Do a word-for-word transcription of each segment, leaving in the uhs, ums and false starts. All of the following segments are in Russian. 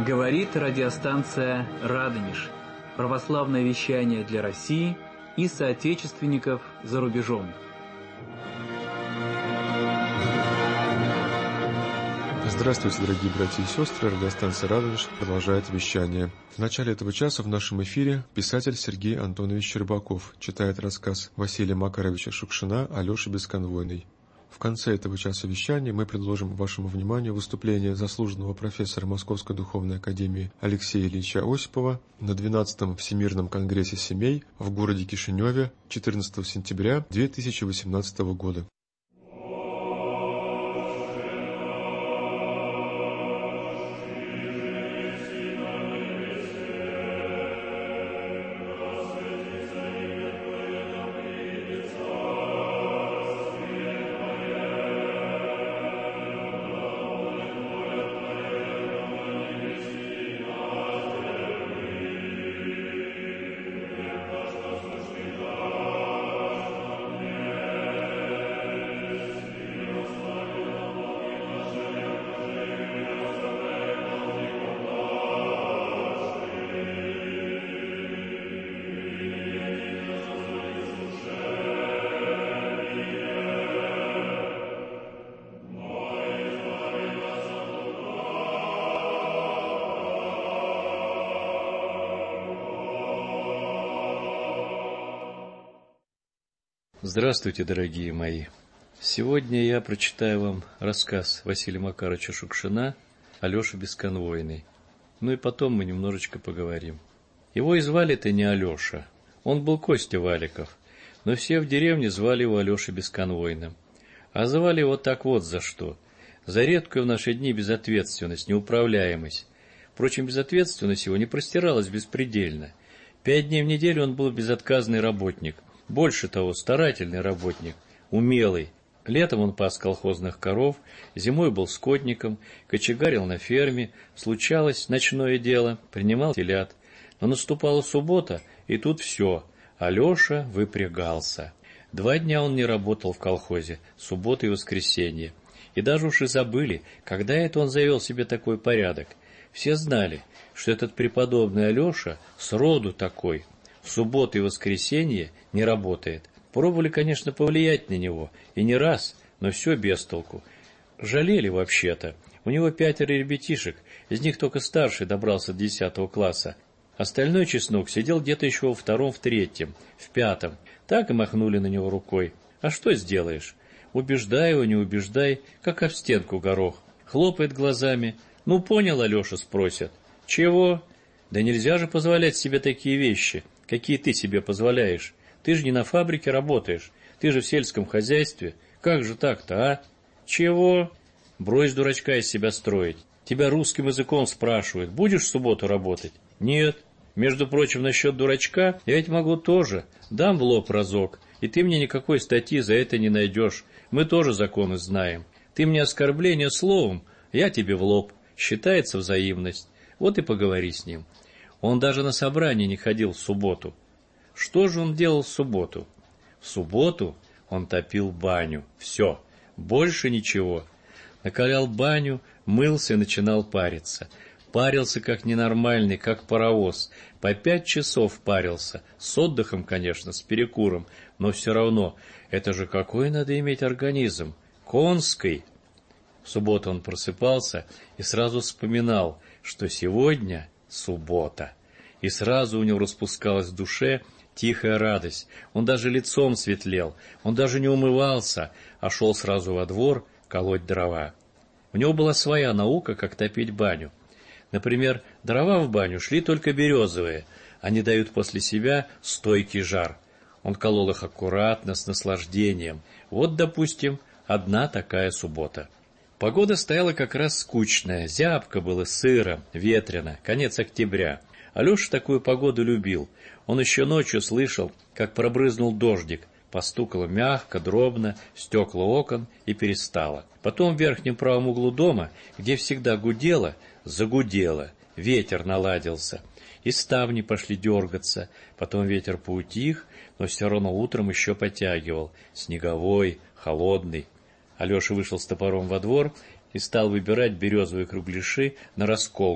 Говорит радиостанция «Радонеж». Православное вещание для России и соотечественников за рубежом. Здравствуйте, дорогие братья и сестры. Радиостанция «Радонеж» продолжает вещание. В начале этого часа в нашем эфире писатель Сергей Антонович Щербаков читает рассказ Василия Макаровича Шукшина «Алеша Бесконвойный». В конце этого часа вещания мы предложим вашему вниманию выступление заслуженного профессора Московской духовной академии Алексея Ильича Осипова на двенадцатом Всемирном конгрессе семей в городе Кишиневе четырнадцатого сентября две тысячи восемнадцатого года. Здравствуйте, дорогие мои! Сегодня я прочитаю вам рассказ Василия Макаровича Шукшина «Алеша Бесконвойный». Ну и потом мы немножечко поговорим. Его и звали-то не Алеша, он был Костя Валиков, но все в деревне звали его Алешей Бесконвойным. А звали его так вот за что: за редкую в наши дни безответственность, неуправляемость. Впрочем, безответственность его не простиралась беспредельно. Пять дней в неделю он был безотказный работник. Больше того, старательный работник, умелый. Летом он пас колхозных коров, зимой был скотником, кочегарил на ферме, случалось ночное дело, принимал телят. Но наступала суббота, и тут все, Алеша выпрягался. Два дня он не работал в колхозе, суббота и воскресенье. И даже уж и забыли, когда это он завел себе такой порядок. Все знали, что этот преподобный Алеша сроду такой, в субботу и воскресенье не работает. Пробовали, конечно, повлиять на него, и не раз, но все без толку. Жалели вообще-то. У него пятеро ребятишек, из них только старший добрался до десятого класса. Остальной чеснок сидел где-то еще во втором, в третьем, в пятом. Так и махнули на него рукой. А что сделаешь? Убеждай его, не убеждай, как об стенку горох. Хлопает глазами. Ну, понял, Алеша, спросят. Чего? Да нельзя же позволять себе такие вещи, какие ты себе позволяешь. Ты же не на фабрике работаешь, ты же в сельском хозяйстве. Как же так-то, а? Чего? Брось дурачка из себя строить. Тебя русским языком спрашивают, будешь в субботу работать? Нет. Между прочим, насчет дурачка я ведь могу тоже. Дам в лоб разок, и ты мне никакой статьи за это не найдешь. Мы тоже законы знаем. Ты мне оскорбление словом, я тебе в лоб. Считается взаимность. Вот и поговори с ним. Он даже на собрание не ходил в субботу. Что же он делал в субботу? В субботу он топил баню. Все, больше ничего. Накалял баню, мылся и начинал париться. Парился как ненормальный, как паровоз. По пять часов парился. С отдыхом, конечно, с перекуром. Но все равно, это же какой надо иметь организм? Конский. В субботу он просыпался и сразу вспоминал, что сегодня суббота. И сразу у него распускалась в душе тихая радость. Он даже лицом светлел, он даже не умывался, а шел сразу во двор колоть дрова. У него была своя наука, как топить баню. Например, дрова в баню шли только березовые, они дают после себя стойкий жар. Он колол их аккуратно, с наслаждением. Вот, допустим, одна такая суббота. Погода стояла как раз скучная, зябко было, сыро, ветрено, конец октября. Алеша такую погоду любил. Он еще ночью слышал, как пробрызнул дождик, постукало мягко, дробно, стекла окон и перестало. Потом в верхнем правом углу дома, где всегда гудело, загудело, ветер наладился, и ставни пошли дергаться. Потом ветер поутих, но все равно утром еще потягивал, снеговой, холодный. Алеша вышел с топором во двор и стал выбирать березовые кругляши на расколку.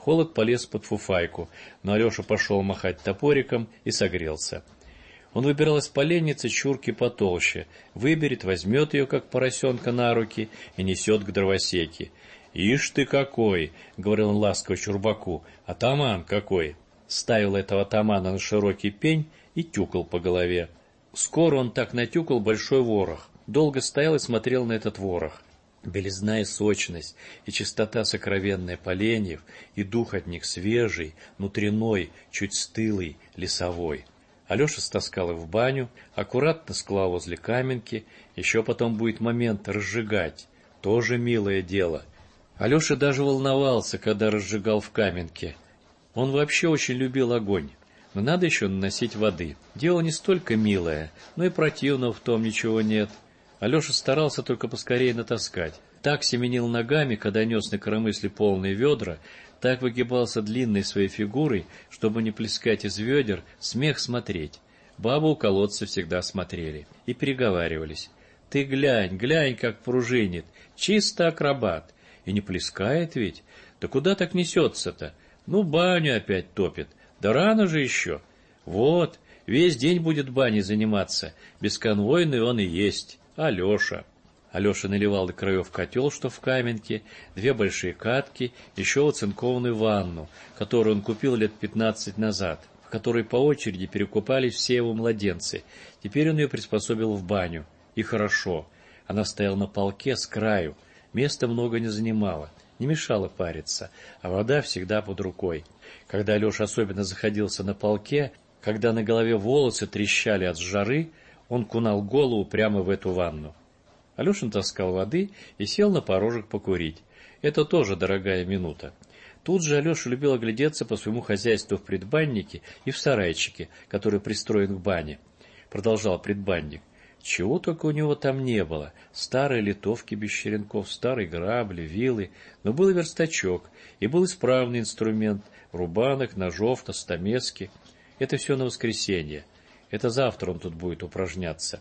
Холод полез под фуфайку, но Алеша пошел махать топориком и согрелся. Он выбирал из поленницы чурки потолще, выберет, возьмет ее, как поросенка, на руки и несет к дровосеке. «Ишь ты какой!» — говорил он ласково Чурбаку. «Атаман какой!» Ставил этого атамана на широкий пень и тюкал по голове. Скоро он так натюкал большой ворох. Долго стоял и смотрел на этот ворох. Белизна и сочность, и чистота сокровенная поленьев, и дух от них свежий, внутренной, чуть стылый, лесовой. Алеша стаскал их в баню, аккуратно склал возле каменки, еще потом будет момент разжигать. Тоже милое дело. Алеша даже волновался, когда разжигал в каменке. Он вообще очень любил огонь. Но надо еще наносить воды. Дело не столько милое, но и противного в том ничего нет. Алеша старался только поскорее натаскать. Так семенил ногами, когда нес на коромысле полные ведра, так выгибался длинной своей фигурой, чтобы не плескать из ведер, смех смотреть. Бабы у колодца всегда смотрели и переговаривались. «Ты глянь, глянь, как пружинит, чисто акробат. И не плескает ведь? Да куда так несется-то? Ну, баню опять топит. Да рано же еще. Вот, весь день будет баней заниматься. Бесконвойный он и есть. Алеша». Алеша наливал до краев котел, что в каменке, две большие катки, еще оцинкованную ванну, которую он купил лет пятнадцать назад, в которой по очереди перекупались все его младенцы. Теперь он ее приспособил в баню. И хорошо. Она стояла на полке с краю. Места много не занимала, не мешала париться, а вода всегда под рукой. Когда Алеша особенно заходился на полке, когда на голове волосы трещали от жары, он кунал голову прямо в эту ванну. Алеша таскал воды и сел на порожек покурить. Это тоже дорогая минута. Тут же Алеша любил оглядеться по своему хозяйству в предбаннике и в сарайчике, который пристроен к бане. Продолжал предбанник. Чего только у него там не было. Старые литовки без черенков, старые грабли, вилы. Но был и верстачок, и был исправный инструмент. Рубанок, ножовка, стамески. Это все на воскресенье. Это завтра он тут будет упражняться.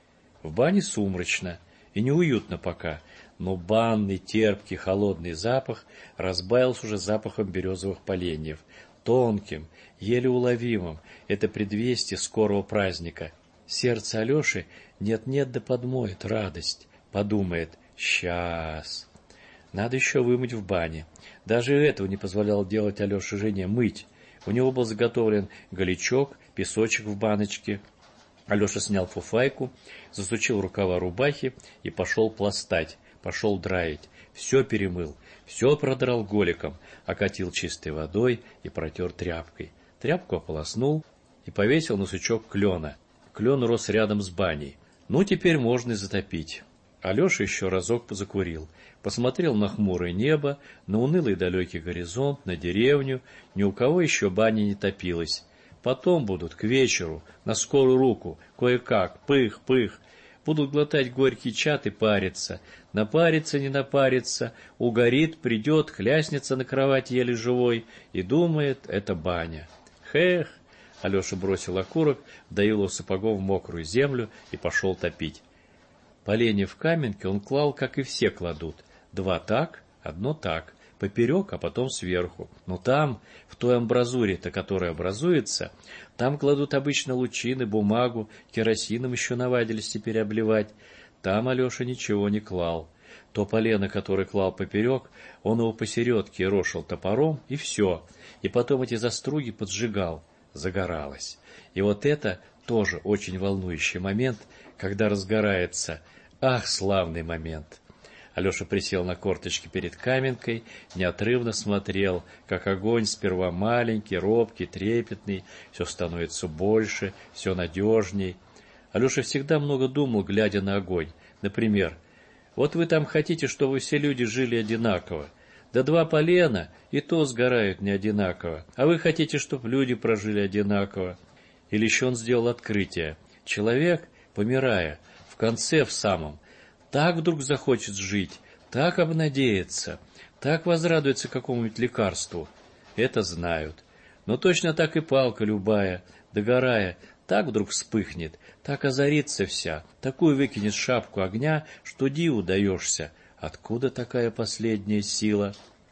В бане сумрачно и неуютно пока, но банный, терпкий, холодный запах разбавился уже запахом березовых поленьев. Тонким, еле уловимым. Это предвестие скорого праздника. Сердце Алеши нет-нет да подмоет радость. Подумает: «Сейчас». Надо еще вымыть в бане. Даже этого не позволял делать Алёше жене, мыть. У него был заготовлен голячок, песочек в баночке. Алеша снял фуфайку, засучил рукава рубахи и пошел пластать, пошел драить. Все перемыл, все продрал голиком, окатил чистой водой и протер тряпкой. Тряпку ополоснул и повесил на сучок клена. Клен рос рядом с баней. Ну, теперь можно и затопить. Алеша еще разок закурил. Посмотрел на хмурое небо, на унылый далекий горизонт, на деревню. Ни у кого еще баня не топилась. Потом будут, к вечеру, на скорую руку, кое-как, пых-пых. Будут глотать горький чад и париться. Напарится, не напарится, угорит, придет, хляснется на кровать еле живой и думает: это баня. Хех! Алеша бросил окурок, вдавил его сапогом в мокрую землю и пошел топить. Поленья в каменке он клал, как и все кладут. Два так, одно так, поперек, а потом сверху. Но там, в той амбразуре-то, которая образуется, там кладут обычно лучины, бумагу, керосином еще навадились теперь обливать. Там Алеша ничего не клал. То полено, которое клал поперек, он его посередке рошил топором, и все. И потом эти заструги поджигал. Загоралось. И вот это тоже очень волнующий момент, когда разгорается. Ах, славный момент! Алеша присел на корточки перед каменкой, неотрывно смотрел, как огонь сперва маленький, робкий, трепетный, все становится больше, все надежней. Алеша всегда много думал, глядя на огонь. Например: вот вы там хотите, чтобы все люди жили одинаково. Да два полена, и то сгорают не одинаково. А вы хотите, чтобы люди прожили одинаково. Или еще он сделал открытие. Человек, помирая, в конце в самом, так вдруг захочет жить, так обнадеется, так возрадуется какому-нибудь лекарству. Это знают. Но точно так и палка любая, догорая, так вдруг вспыхнет, так озарится вся, такую выкинет шапку огня, что диву даешься. Откуда такая последняя сила?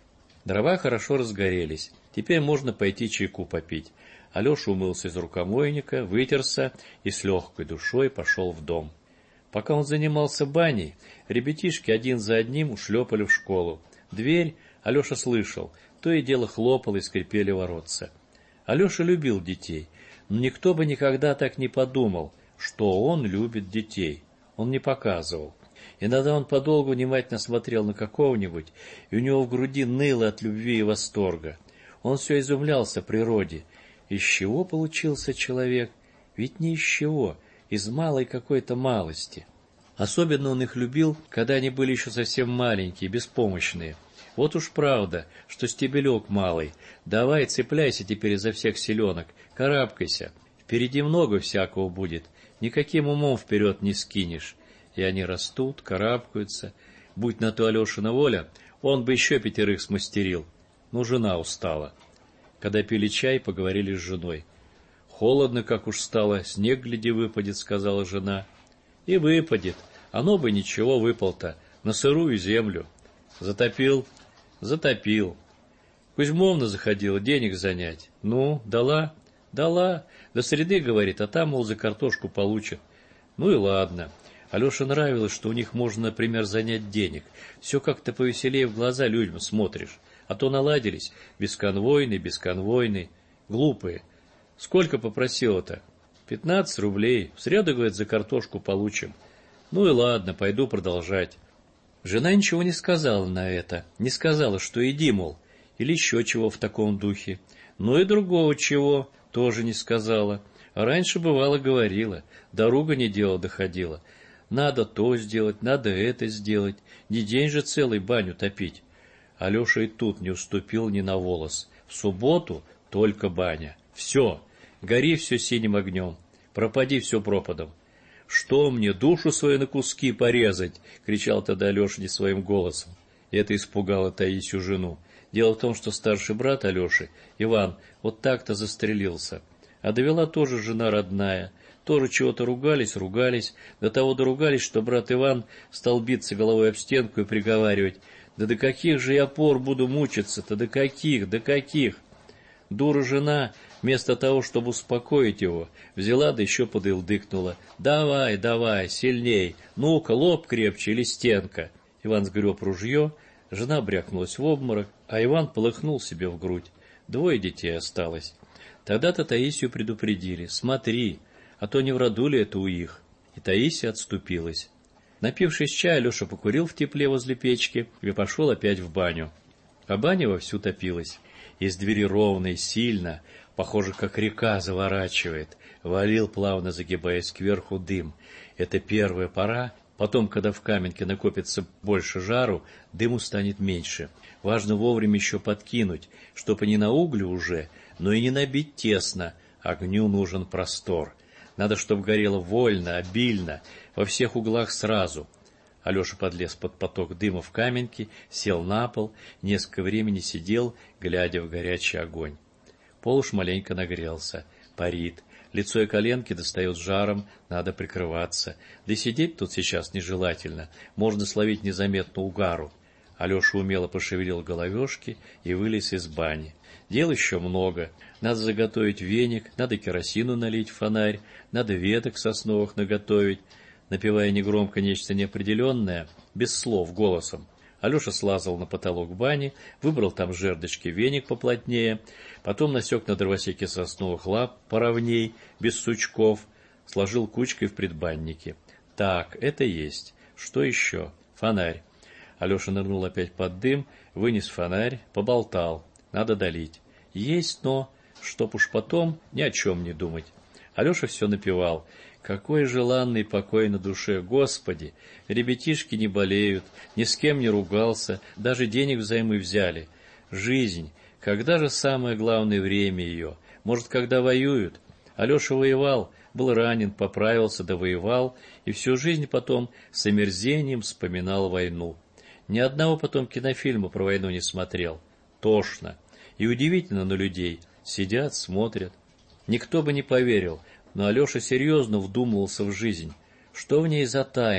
Дрова хорошо разгорелись. Теперь можно пойти чайку попить. Алеша умылся из рукомойника, вытерся и с легкой душой пошел в дом. Пока он занимался баней, ребятишки один за одним ушлепали в школу. Дверь Алеша слышал, то и дело хлопало и скрипели воротца. Алеша любил детей, но никто бы никогда так не подумал, что он любит детей. Он не показывал. Иногда он подолгу внимательно смотрел на какого-нибудь, и у него в груди ныло от любви и восторга. Он все изумлялся природе. Из чего получился человек? Ведь не из чего, из малой какой-то малости. Особенно он их любил, когда они были еще совсем маленькие, беспомощные. Вот уж правда, что стебелек малый. Давай, цепляйся теперь изо всех селенок, карабкайся. Впереди много всякого будет, никаким умом вперед не скинешь. И они растут, карабкаются. Будь на то Алешина воля, он бы еще пятерых смастерил. Но жена устала. Когда пили чай, поговорили с женой. «Холодно, как уж стало, снег, гляди, выпадет», — сказала жена. «И выпадет. Оно бы ничего выпал-то, на сырую землю». «Затопил?» «Затопил». Кузьмовна заходила денег занять. «Ну, дала?» «Дала. До среды, — говорит, — а там, мол, за картошку получит». «Ну и ладно». Алёше нравилось, что у них можно, например, занять денег. Все как-то повеселее в глаза людям смотришь. А то наладились. Бесконвойный, бесконвойный. Глупые. Сколько попросила-то? Пятнадцать рублей. В среду, говорит, за картошку получим. Ну и ладно, пойду продолжать. Жена ничего не сказала на это. Не сказала, что иди, мол, или еще чего в таком духе. Ну и другого чего тоже не сказала. А раньше, бывало, говорила. Дорога не дело доходила. Надо то сделать, надо это сделать. Не день же целый баню топить. Алеша и тут не уступил ни на волос. В субботу только баня. Все, гори все синим огнем. Пропади все пропадом. «Что мне, душу свою на куски порезать?» — кричал тогда Алеша не своим голосом. И это испугало Таисию, жену. Дело в том, что старший брат Алеши, Иван, вот так-то застрелился. А довела тоже жена родная. Тоже чего-то ругались, ругались. До того доругались, что брат Иван стал биться головой об стенку и приговаривать: «Да до каких же я пор буду мучиться-то? До каких? До каких?» Дура жена, вместо того, чтобы успокоить его, взяла да еще подылдыкнула. «Давай, давай, сильней! Ну-ка, лоб крепче или стенка!» Иван сгреб ружье, жена брякнулась в обморок, а Иван полыхнул себе в грудь. Двое детей осталось. Тогда-то Таисию предупредили: «Смотри, а то не в роду ли это у их?» И Таисия отступилась. Напившись чая, Алеша покурил в тепле возле печки и пошел опять в баню. А баня вовсю топилась. Из двери ровно и сильно, похоже, как река заворачивает, валил, плавно загибаясь кверху, дым. Это первая пора. Потом, когда в каменке накопится больше жару, дыму станет меньше. Важно вовремя еще подкинуть, чтобы не на углю уже, но и не набить тесно. Огню нужен простор. Надо, чтобы горело вольно, обильно, во всех углах сразу. Алеша подлез под поток дыма в каменке, сел на пол, несколько времени сидел, глядя в горячий огонь. Пол уж маленько нагрелся, парит. Лицо и коленки достает жаром, надо прикрываться. Да и сидеть тут сейчас нежелательно, можно словить незаметно угару. Алеша умело пошевелил головешки и вылез из бани. Дел еще много. Надо заготовить веник, надо керосину налить в фонарь, надо веток сосновых наготовить. Напевая негромко нечто неопределенное, без слов, голосом, Алеша слазал на потолок бани, выбрал там жердочки, веник поплотнее, потом насек на дровосеке сосновых лап поровней, без сучков, сложил кучкой в предбаннике. Так, это есть. Что еще? Фонарь. Алеша нырнул опять под дым, вынес фонарь, поболтал. Надо долить. Есть, но, чтоб уж потом ни о чем не думать. Алеша все напевал. Какой желанный покой на душе, Господи! Ребятишки не болеют, ни с кем не ругался, даже денег взаймы взяли. Жизнь, когда же самое главное время ее? Может, когда воюют? Алеша воевал, был ранен, поправился, довоевал, и всю жизнь потом с омерзением вспоминал войну. Ни одного потом кинофильма про войну не смотрел. Тошно. И удивительно на людей. Сидят, смотрят. Никто бы не поверил, но Алеша серьезно вдумывался в жизнь. Что в ней за тайна?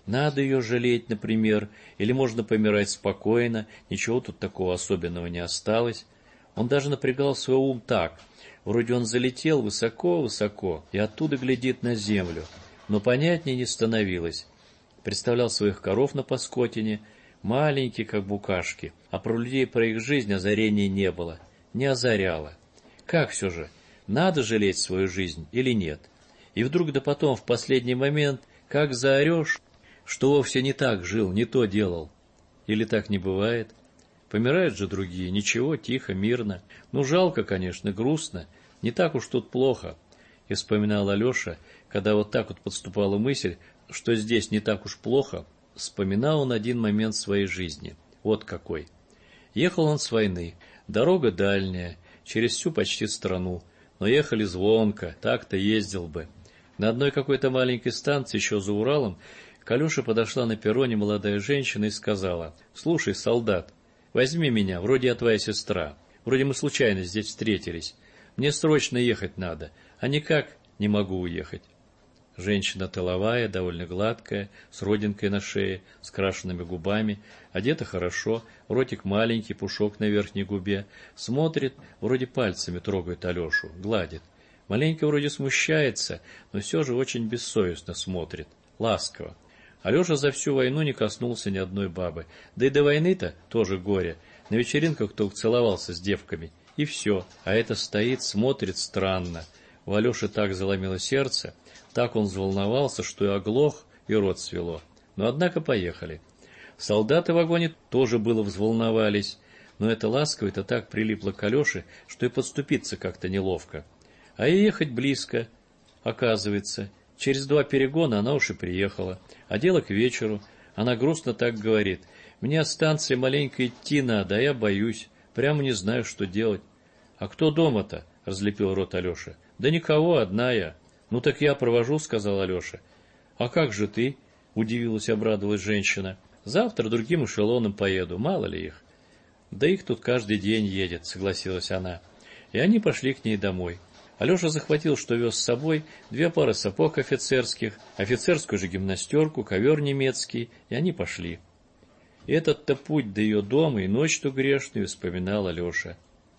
Надо ее жалеть, например, или можно помирать спокойно, ничего тут такого особенного не осталось. Он даже напрягал свой ум так. Вроде он залетел высоко-высоко и оттуда глядит на землю. Но понятнее не становилось. Представлял своих коров на паскотине, маленькие, как букашки, а про людей, про их жизнь озарения не было, не озаряло. Как все же, надо жалеть свою жизнь или нет? И вдруг да потом, в последний момент, как заорешь, что вовсе не так жил, не то делал. Или так не бывает? Помирают же другие, ничего, тихо, мирно. Ну, жалко, конечно, грустно, не так уж тут плохо. И вспоминал Алеша, когда вот так вот подступала мысль, что здесь не так уж плохо, вспоминал он один момент своей жизни. Вот какой. Ехал он с войны, дорога дальняя, через всю почти страну, но ехали звонко, так-то ездил бы. На одной какой-то маленькой станции, еще за Уралом, к Алёше подошла на перроне молодая женщина и сказала: «Слушай, солдат, возьми меня, вроде я твоя сестра, вроде мы случайно здесь встретились. Мне срочно ехать надо, а никак не могу уехать». Женщина тыловая, довольно гладкая, с родинкой на шее, с крашенными губами, одета хорошо, ротик маленький, пушок на верхней губе, смотрит, вроде пальцами трогает Алешу, гладит. Маленько вроде смущается, но все же очень бессовестно смотрит, ласково. Алеша за всю войну не коснулся ни одной бабы, да и до войны-то тоже горе. На вечеринках только целовался с девками, и все, а это стоит, смотрит странно. У Алеши так заломило сердце, так он взволновался, что и оглох, и рот свело. Но однако поехали. Солдаты в вагоне тоже было взволновались, но это ласково-то так прилипло к Алёше, что и подступиться как-то неловко. А и ехать близко. Оказывается, через два перегона она уж и приехала. А дело к вечеру. Она грустно так говорит: «Мне от станции маленько идти надо, а я боюсь. Прямо не знаю, что делать». «А кто дома-то?» — разлепил рот Алеша. «Да никого, одна я». «Ну так я провожу», — сказал Алеша. «А как же ты?» — удивилась, обрадовалась женщина. «Завтра другим эшелоном поеду, мало ли их». «Да их тут каждый день едет», — согласилась она. И они пошли к ней домой. Алеша захватил, что вез с собой, две пары сапог офицерских, офицерскую же гимнастерку, ковер немецкий, и они пошли. И этот-то путь до ее дома и ночь-то грешную вспоминал Алеша.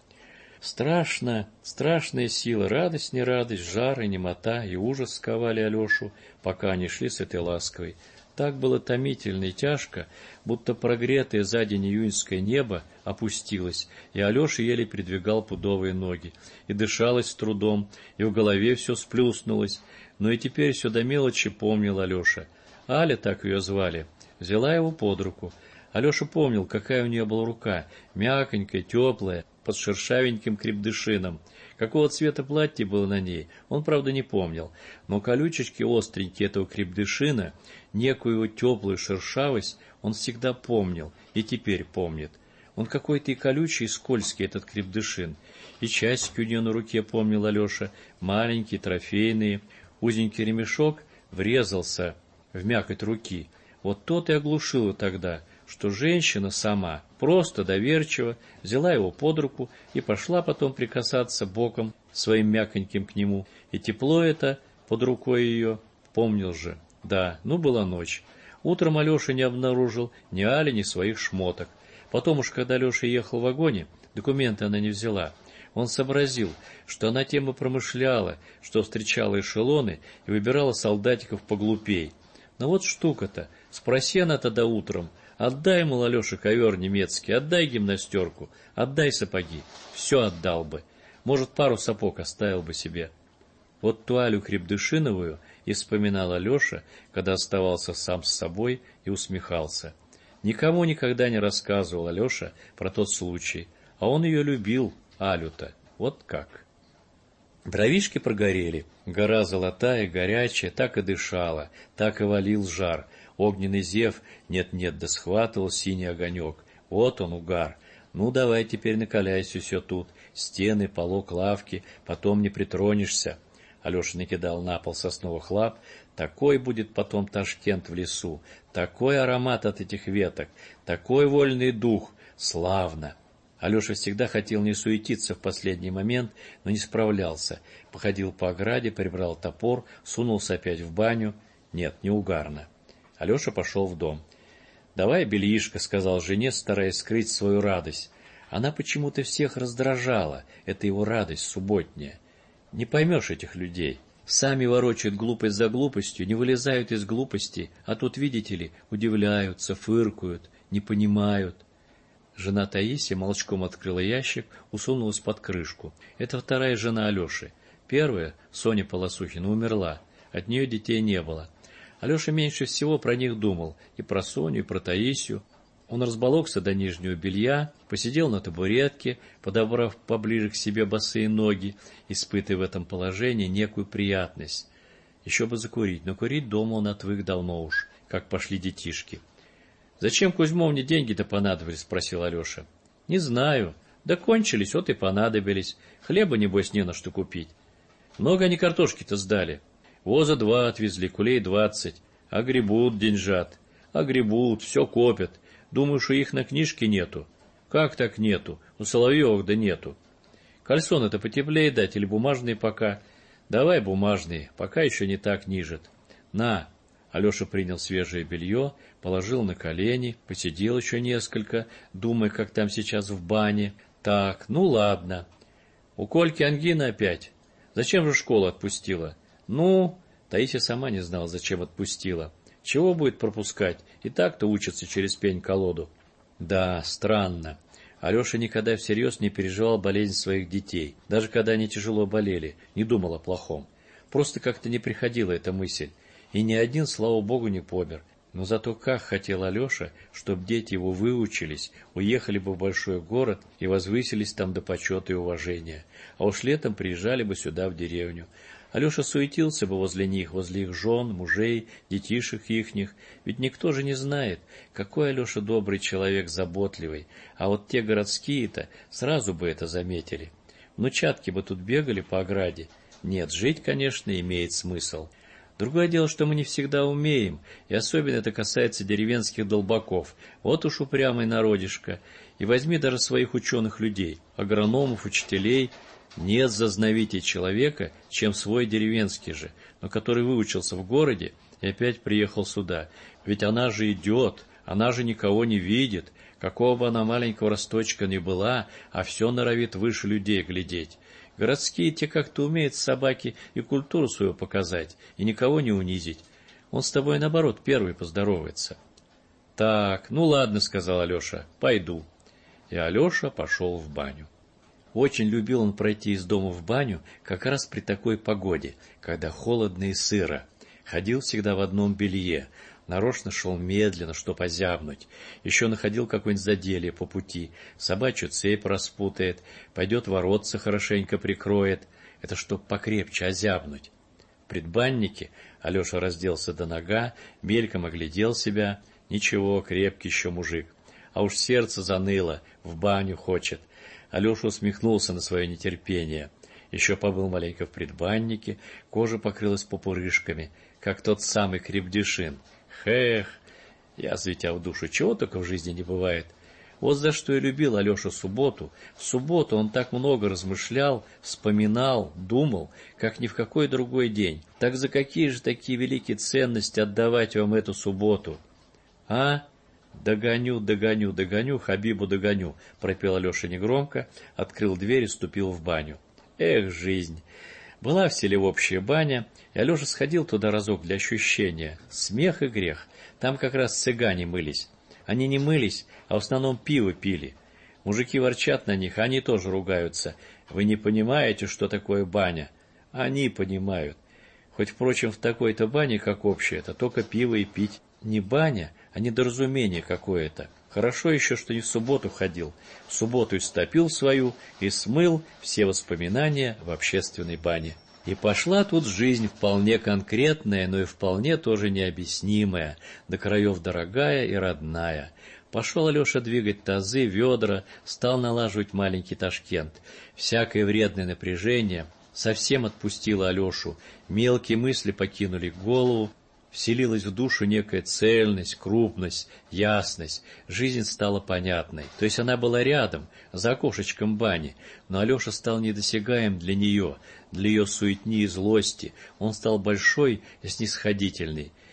Страшно, страшная сила, радость, не радость, жар и немота, и ужас сковали Алешу, пока они шли с этой ласковой. Так было томительно и тяжко, будто прогретое за день июньское небо опустилось, и Алеша еле передвигал пудовые ноги, и дышалось с трудом, и в голове все сплюснулось, но и теперь все до мелочи помнил Алеша. Аля, так ее звали, взяла его под руку. Алеша помнил, какая у нее была рука, мягонькая, теплая, под шершавеньким крепдышином. Какого цвета платье было на ней, он, правда, не помнил, но колючечки остренькие этого крепдышина, некую его теплую шершавость он всегда помнил и теперь помнит. Он какой-то и колючий, и скользкий, этот крепдышин. И часики у нее на руке, помнил Алеша, маленькие, трофейные. Узенький ремешок врезался в мякоть руки. Вот тот и оглушило тогда, что женщина сама, просто доверчиво, взяла его под руку и пошла потом прикасаться боком своим мяконьким к нему. И тепло это под рукой ее, помнил же. Да, ну была ночь. Утром Алеша не обнаружил ни Али, ни своих шмоток. Потом уж, когда Алеша ехал в вагоне, документы она не взяла. Он сообразил, что она тем и промышляла, что встречала эшелоны и выбирала солдатиков поглупей. Но вот штука-то, спроси она тогда утром: отдай ему, Алеша, ковер немецкий, отдай гимнастерку, отдай сапоги. Все отдал бы. Может, пару сапог оставил бы себе. Вот ту Алю крепдышиновую и вспоминал Алеша, когда оставался сам с собой и усмехался. Никому никогда не рассказывал Алеша про тот случай, а он ее любил, Алю-то. Вот как. Дровишки прогорели, гора золотая, горячая, так и дышала, так и валил жар. Огненный зев нет-нет да схватывал синий огонек. Вот он, угар. Ну, давай теперь накаляйся все тут. Стены, полок, лавки, потом не притронешься. Алеша накидал на пол сосновых лап. Такой будет потом Ташкент в лесу. Такой аромат от этих веток. Такой вольный дух. Славно. Алеша всегда хотел не суетиться в последний момент, но не справлялся. Походил по ограде, прибрал топор, сунулся опять в баню. Нет, не угарно. Алеша пошел в дом. «Давай, бельишко», — сказал жене, стараясь скрыть свою радость. Она почему-то всех раздражала, это его радость субботняя. Не поймешь этих людей. Сами ворочают глупость за глупостью, не вылезают из глупости, а тут, видите ли, удивляются, фыркают, не понимают. Жена Таисия молчком открыла ящик, усунулась под крышку. Это вторая жена Алеши. Первая, Соня Полосухина, умерла. От нее детей не было. Алеша меньше всего про них думал. И про Соню, и про Таисию. Он разболокся до нижнего белья, посидел на табуретке, подобрав поближе к себе босые ноги, испытывая в этом положении некую приятность. Еще бы закурить, но курить дома он отвык давно уж, как пошли детишки. «Зачем Кузьмовне деньги-то понадобились?» — спросил Алеша. «Не знаю. Да кончились, вот и понадобились. Хлеба, небось, не на что купить. Много они картошки-то сдали. Воза два отвезли, кулей двадцать. А гребут деньжат. А гребут, все копят. Думаю, что их на книжке нету. Как так нету? У Соловьевых да нету. Кальсоны-то потеплее дать или бумажные пока? Давай бумажные, пока еще не так нижет. На!» Алеша принял свежее белье, положил на колени, посидел еще несколько, думая, как там сейчас в бане. Так, ну ладно. У Кольки ангина опять. Зачем же школу отпустила? Ну, Таисия сама не знала, зачем отпустила. Чего будет пропускать? И так-то учится через пень-колоду. Да, странно. Алеша никогда всерьез не переживал болезнь своих детей. Даже когда они тяжело болели, не думал о плохом. Просто как-то не приходила эта мысль. И ни один, слава богу, не помер. Но зато как хотел Алеша, чтобы дети его выучились, уехали бы в большой город и возвысились там до почета и уважения. А уж летом приезжали бы сюда, в деревню. Алеша суетился бы возле них, возле их жен, мужей, детишек ихних. Ведь никто же не знает, какой Алеша добрый человек, заботливый. А вот те городские-то сразу бы это заметили. Внучатки бы тут бегали по ограде. Нет, жить, конечно, имеет смысл. Другое дело, что мы не всегда умеем, и особенно это касается деревенских долбаков. Вот уж упрямый народишко. И возьми даже своих ученых людей, агрономов, учителей. Нет зазнавитей человека, чем свой деревенский же, но который выучился в городе и опять приехал сюда. Ведь она же идет, она же никого не видит, какого бы она маленького росточка ни была, а все норовит выше людей глядеть. Городские те как-то умеют собаки и культуру свою показать, и никого не унизить. Он с тобой, наоборот, первый поздоровается. Так, ну ладно, сказал Алеша, пойду. И Алеша пошел в баню. Очень любил он пройти из дома в баню как раз при такой погоде, когда холодно и сыро. Ходил всегда в одном белье, нарочно шел медленно, чтоб озябнуть. Еще находил какое-нибудь заделье по пути, собачью цепь распутает, пойдет воротца хорошенько прикроет. Это чтоб покрепче озябнуть. В предбаннике Алеша разделся до нога, мельком оглядел себя. Ничего, крепкий еще мужик. А уж сердце заныло, в баню хочет. Алеша усмехнулся на свое нетерпение. Еще побыл маленько в предбаннике, кожа покрылась пупырышками, как тот самый Крепдешин. Хэх, язвить тебя в душу, чего только в жизни не бывает. Вот за что и любил Алеша субботу. В субботу он так много размышлял, вспоминал, думал, как ни в какой другой день. Так за какие же такие великие ценности отдавать вам эту субботу? А? «Догоню, догоню, догоню, Хабибу догоню», — пропел Алеша негромко, открыл дверь и ступил в баню. Эх, жизнь! Была в селе общая баня, и Алеша сходил туда разок для ощущения. Смех и грех. Там как раз цыгане мылись. Они не мылись, а в основном пиво пили. Мужики ворчат на них, они тоже ругаются. Вы не понимаете, что такое баня? Они понимают. Хоть, впрочем, в такой-то бане, как общая, это только пиво и пить. Не баня, а недоразумение какое-то. Хорошо еще, что не в субботу ходил. В субботу истопил свою и смыл все воспоминания в общественной бане. И пошла тут жизнь вполне конкретная, но и вполне тоже необъяснимая, до краев дорогая и родная. Пошел Алеша двигать тазы, ведра, стал налаживать маленький Ташкент. Всякое вредное напряжение совсем отпустило Алешу, мелкие мысли покинули голову, вселилась в душу некая цельность, крупность, ясность. Жизнь стала понятной. То есть она была рядом, за окошечком бани, но Алеша стал недосягаем для нее, для ее суетни и злости. Он стал большой и снисходительный.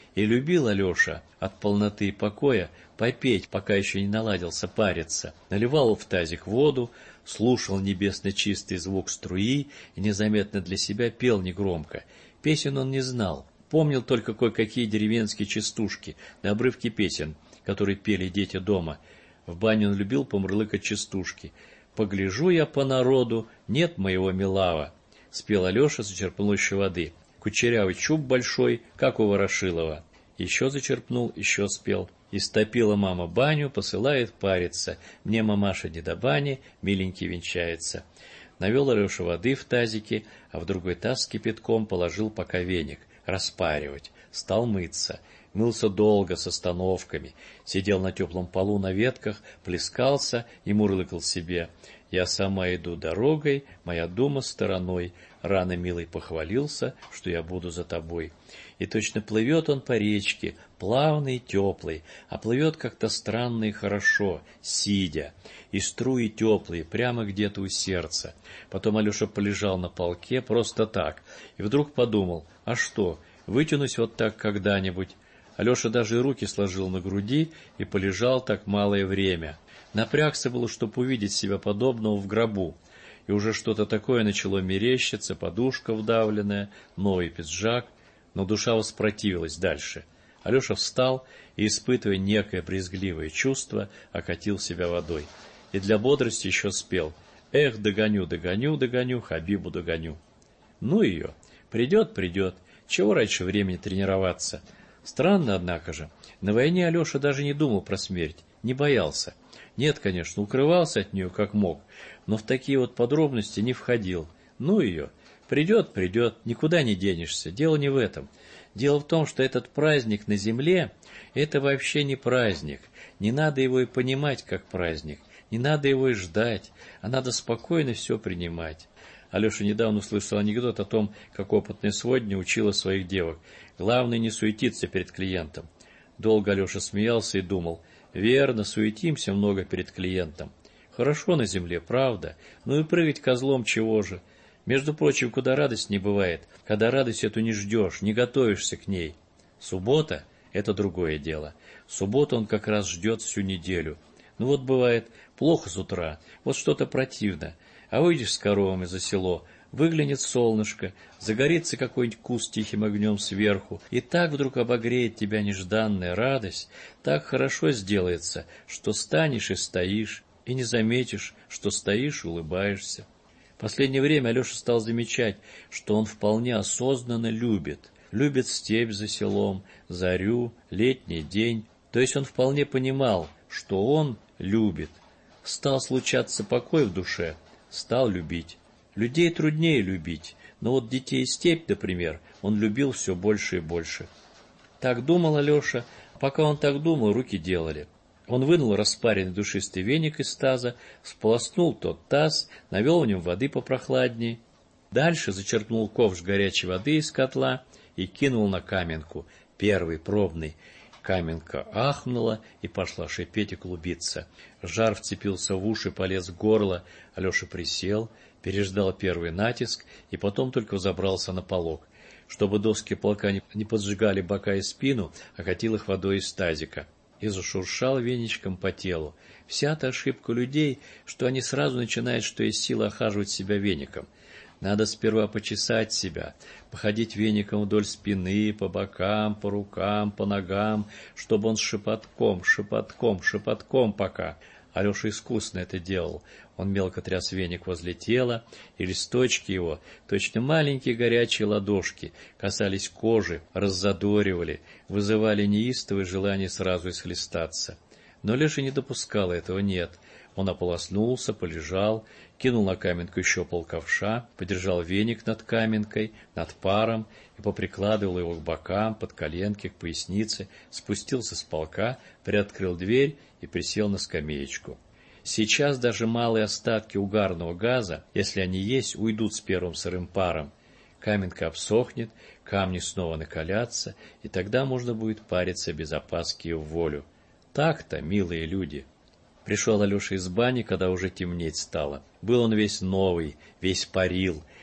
И любил Алеша от полноты и покоя попеть, пока еще не наладился париться. Наливал в тазик воду, слушал небесно чистый звук струи и незаметно для себя пел негромко. Песен он не знал, помнил только кое-какие деревенские частушки да обрывки песен, которые пели дети дома. В бане он любил помурлыкать частушки. «Погляжу я по народу, нет моего милава», — спел Алеша, зачерпнул еще воды. «Кучерявый чуб большой, как у Ворошилова». Еще зачерпнул, еще спел. «Истопила мама баню, посылает париться. Мне мамаша не до бани, миленький венчается». Навел Алеша воды в тазике, а в другой таз с кипятком положил пока веник. Распаривать. Стал мыться. Мылся долго, с остановками. Сидел на теплом полу на ветках, плескался и мурлыкал себе. «Я сама иду дорогой, моя дума стороной. Рано, милый, похвалился, что я буду за тобой». И точно плывет он по речке, плавный и теплый, а плывет как-то странно и хорошо, сидя, и струи теплые, прямо где-то у сердца. Потом Алеша полежал на полке просто так, и вдруг подумал, а что, вытянусь вот так когда-нибудь. Алеша даже и руки сложил на груди и полежал так малое время. Напрягся было, чтобы увидеть себя подобного в гробу. И уже что-то такое начало мерещиться, подушка вдавленная, новый пиджак, но душа воспротивилась дальше. Алеша встал и, испытывая некое брезгливое чувство, окатил себя водой. И для бодрости еще спел: «Эх, догоню, догоню, догоню, Хабибу догоню». Ну ее, придет, придет, чего раньше времени тренироваться. Странно, однако же, на войне Алеша даже не думал про смерть, не боялся. Нет, конечно, укрывался от нее как мог, но в такие вот подробности не входил. Ну ее, придет, придет, никуда не денешься, дело не в этом. Дело в том, что этот праздник на земле – это вообще не праздник, не надо его и понимать как праздник, не надо его и ждать, а надо спокойно все принимать. Алеша недавно услышал анекдот о том, как опытная сводня учила своих девок. Главное не суетиться перед клиентом. Долго Алеша смеялся и думал: верно, суетимся много перед клиентом. Хорошо на земле, правда, ну и прыгать козлом чего же. Между прочим, куда радость не бывает, когда радость эту не ждешь, не готовишься к ней. Суббота – это другое дело. Субботу он как раз ждет всю неделю. Ну вот бывает, плохо с утра, вот что-то противно. А выйдешь с коровами за село, выглянет солнышко, загорится какой-нибудь куст тихим огнем сверху, и так вдруг обогреет тебя нежданная радость, так хорошо сделается, что станешь и стоишь, и не заметишь, что стоишь и улыбаешься. В последнее время Алеша стал замечать, что он вполне осознанно любит. Любит степь за селом, зарю, летний день. То есть он вполне понимал, что он любит. Стал случаться покой в душе, стал любить. Людей труднее любить, но вот детей степь, например, он любил все больше и больше. Так думал Алеша, пока он так думал, руки делали. Он вынул распаренный душистый веник из таза, сполоснул тот таз, навел в нем воды попрохладнее. Дальше зачерпнул ковш горячей воды из котла и кинул на каменку, первый, пробный. Каменка ахнула и пошла шипеть и клубиться. Жар вцепился в уши, полез в горло. Алеша присел, переждал первый натиск и потом только взобрался на полог. Чтобы доски полка не поджигали бока и спину, окатил их водой из тазика. И зашуршал веничком по телу. Вся-то ошибка людей, что они сразу начинают, что есть сила, охаживать себя веником. Надо сперва почесать себя, походить веником вдоль спины, по бокам, по рукам, по ногам, чтобы он шепотком, шепотком, шепотком пока. Алеша искусно это делал. Он мелко тряс веник возле тела, и листочки его, точно маленькие горячие ладошки, касались кожи, раззадоривали, вызывали неистовое желание сразу исхлестаться. Но Леша не допускал этого, нет. Он ополоснулся, полежал, кинул на каменку еще полковша, подержал веник над каменкой, над паром и поприкладывал его к бокам, под коленки, к пояснице, спустился с полка, приоткрыл дверь и присел на скамеечку. Сейчас даже малые остатки угарного газа, если они есть, уйдут с первым сырым паром. Каменка обсохнет, камни снова накалятся, и тогда можно будет париться без опаски и в волю. Так-то, милые люди. Пришел Алеша из бани, когда уже темнеть стало. Был он весь новый, весь парил,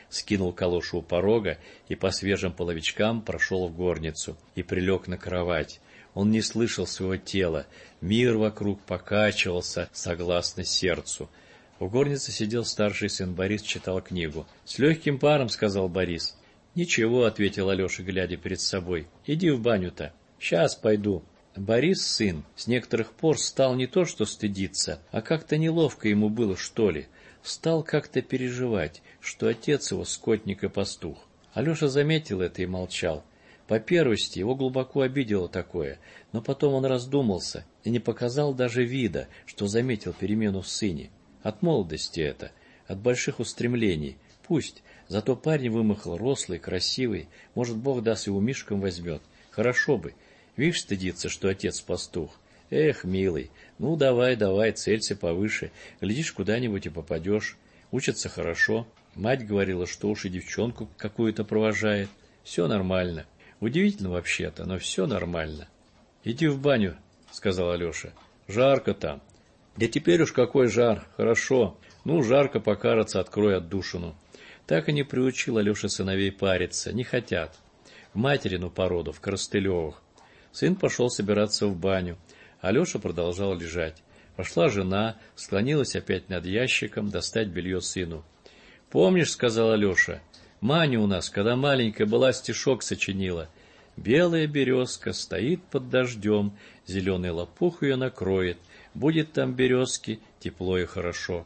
скинул калошу у порога и по свежим половичкам прошел в горницу и прилег на кровать. Он не слышал своего тела, мир вокруг покачивался согласно сердцу. В горнице сидел старший сын Борис, читал книгу. «С легким паром», — сказал Борис. «Ничего», — ответил Алеша, глядя перед собой. «Иди в баню-то». «Сейчас пойду». Борис, сын, с некоторых пор стал не то что стыдиться, а как-то неловко ему было, что ли. Стал как-то переживать, что отец его скотник и пастух. Алеша заметил это и молчал. По первости его глубоко обидело такое, но потом он раздумался и не показал даже вида, что заметил перемену в сыне. От молодости это, от больших устремлений. Пусть, зато парень вымахал рослый, красивый, может, Бог даст его мишком возьмет. Хорошо бы. Видишь, стыдится, что отец пастух. Эх, милый, ну давай, давай, целься повыше, глядишь, куда-нибудь и попадешь. Учится хорошо. Мать говорила, что уж и девчонку какую-то провожает. Все нормально. Удивительно вообще-то, но все нормально. «Иди в баню», — сказал Алеша. «Жарко там». «Да теперь уж какой жар, хорошо. Ну, жарко покараться, открой отдушину». Так и не приучил Алеша сыновей париться, не хотят. В материну породу, в Коростылевых. Сын пошел собираться в баню. Алеша продолжал лежать. Пошла жена, склонилась опять над ящиком, достать белье сыну. «Помнишь, — сказал Алеша, — Маня у нас, когда маленькая была, стишок сочинила. Белая березка стоит под дождем, зеленый лопух ее накроет, будет там березки, тепло и хорошо».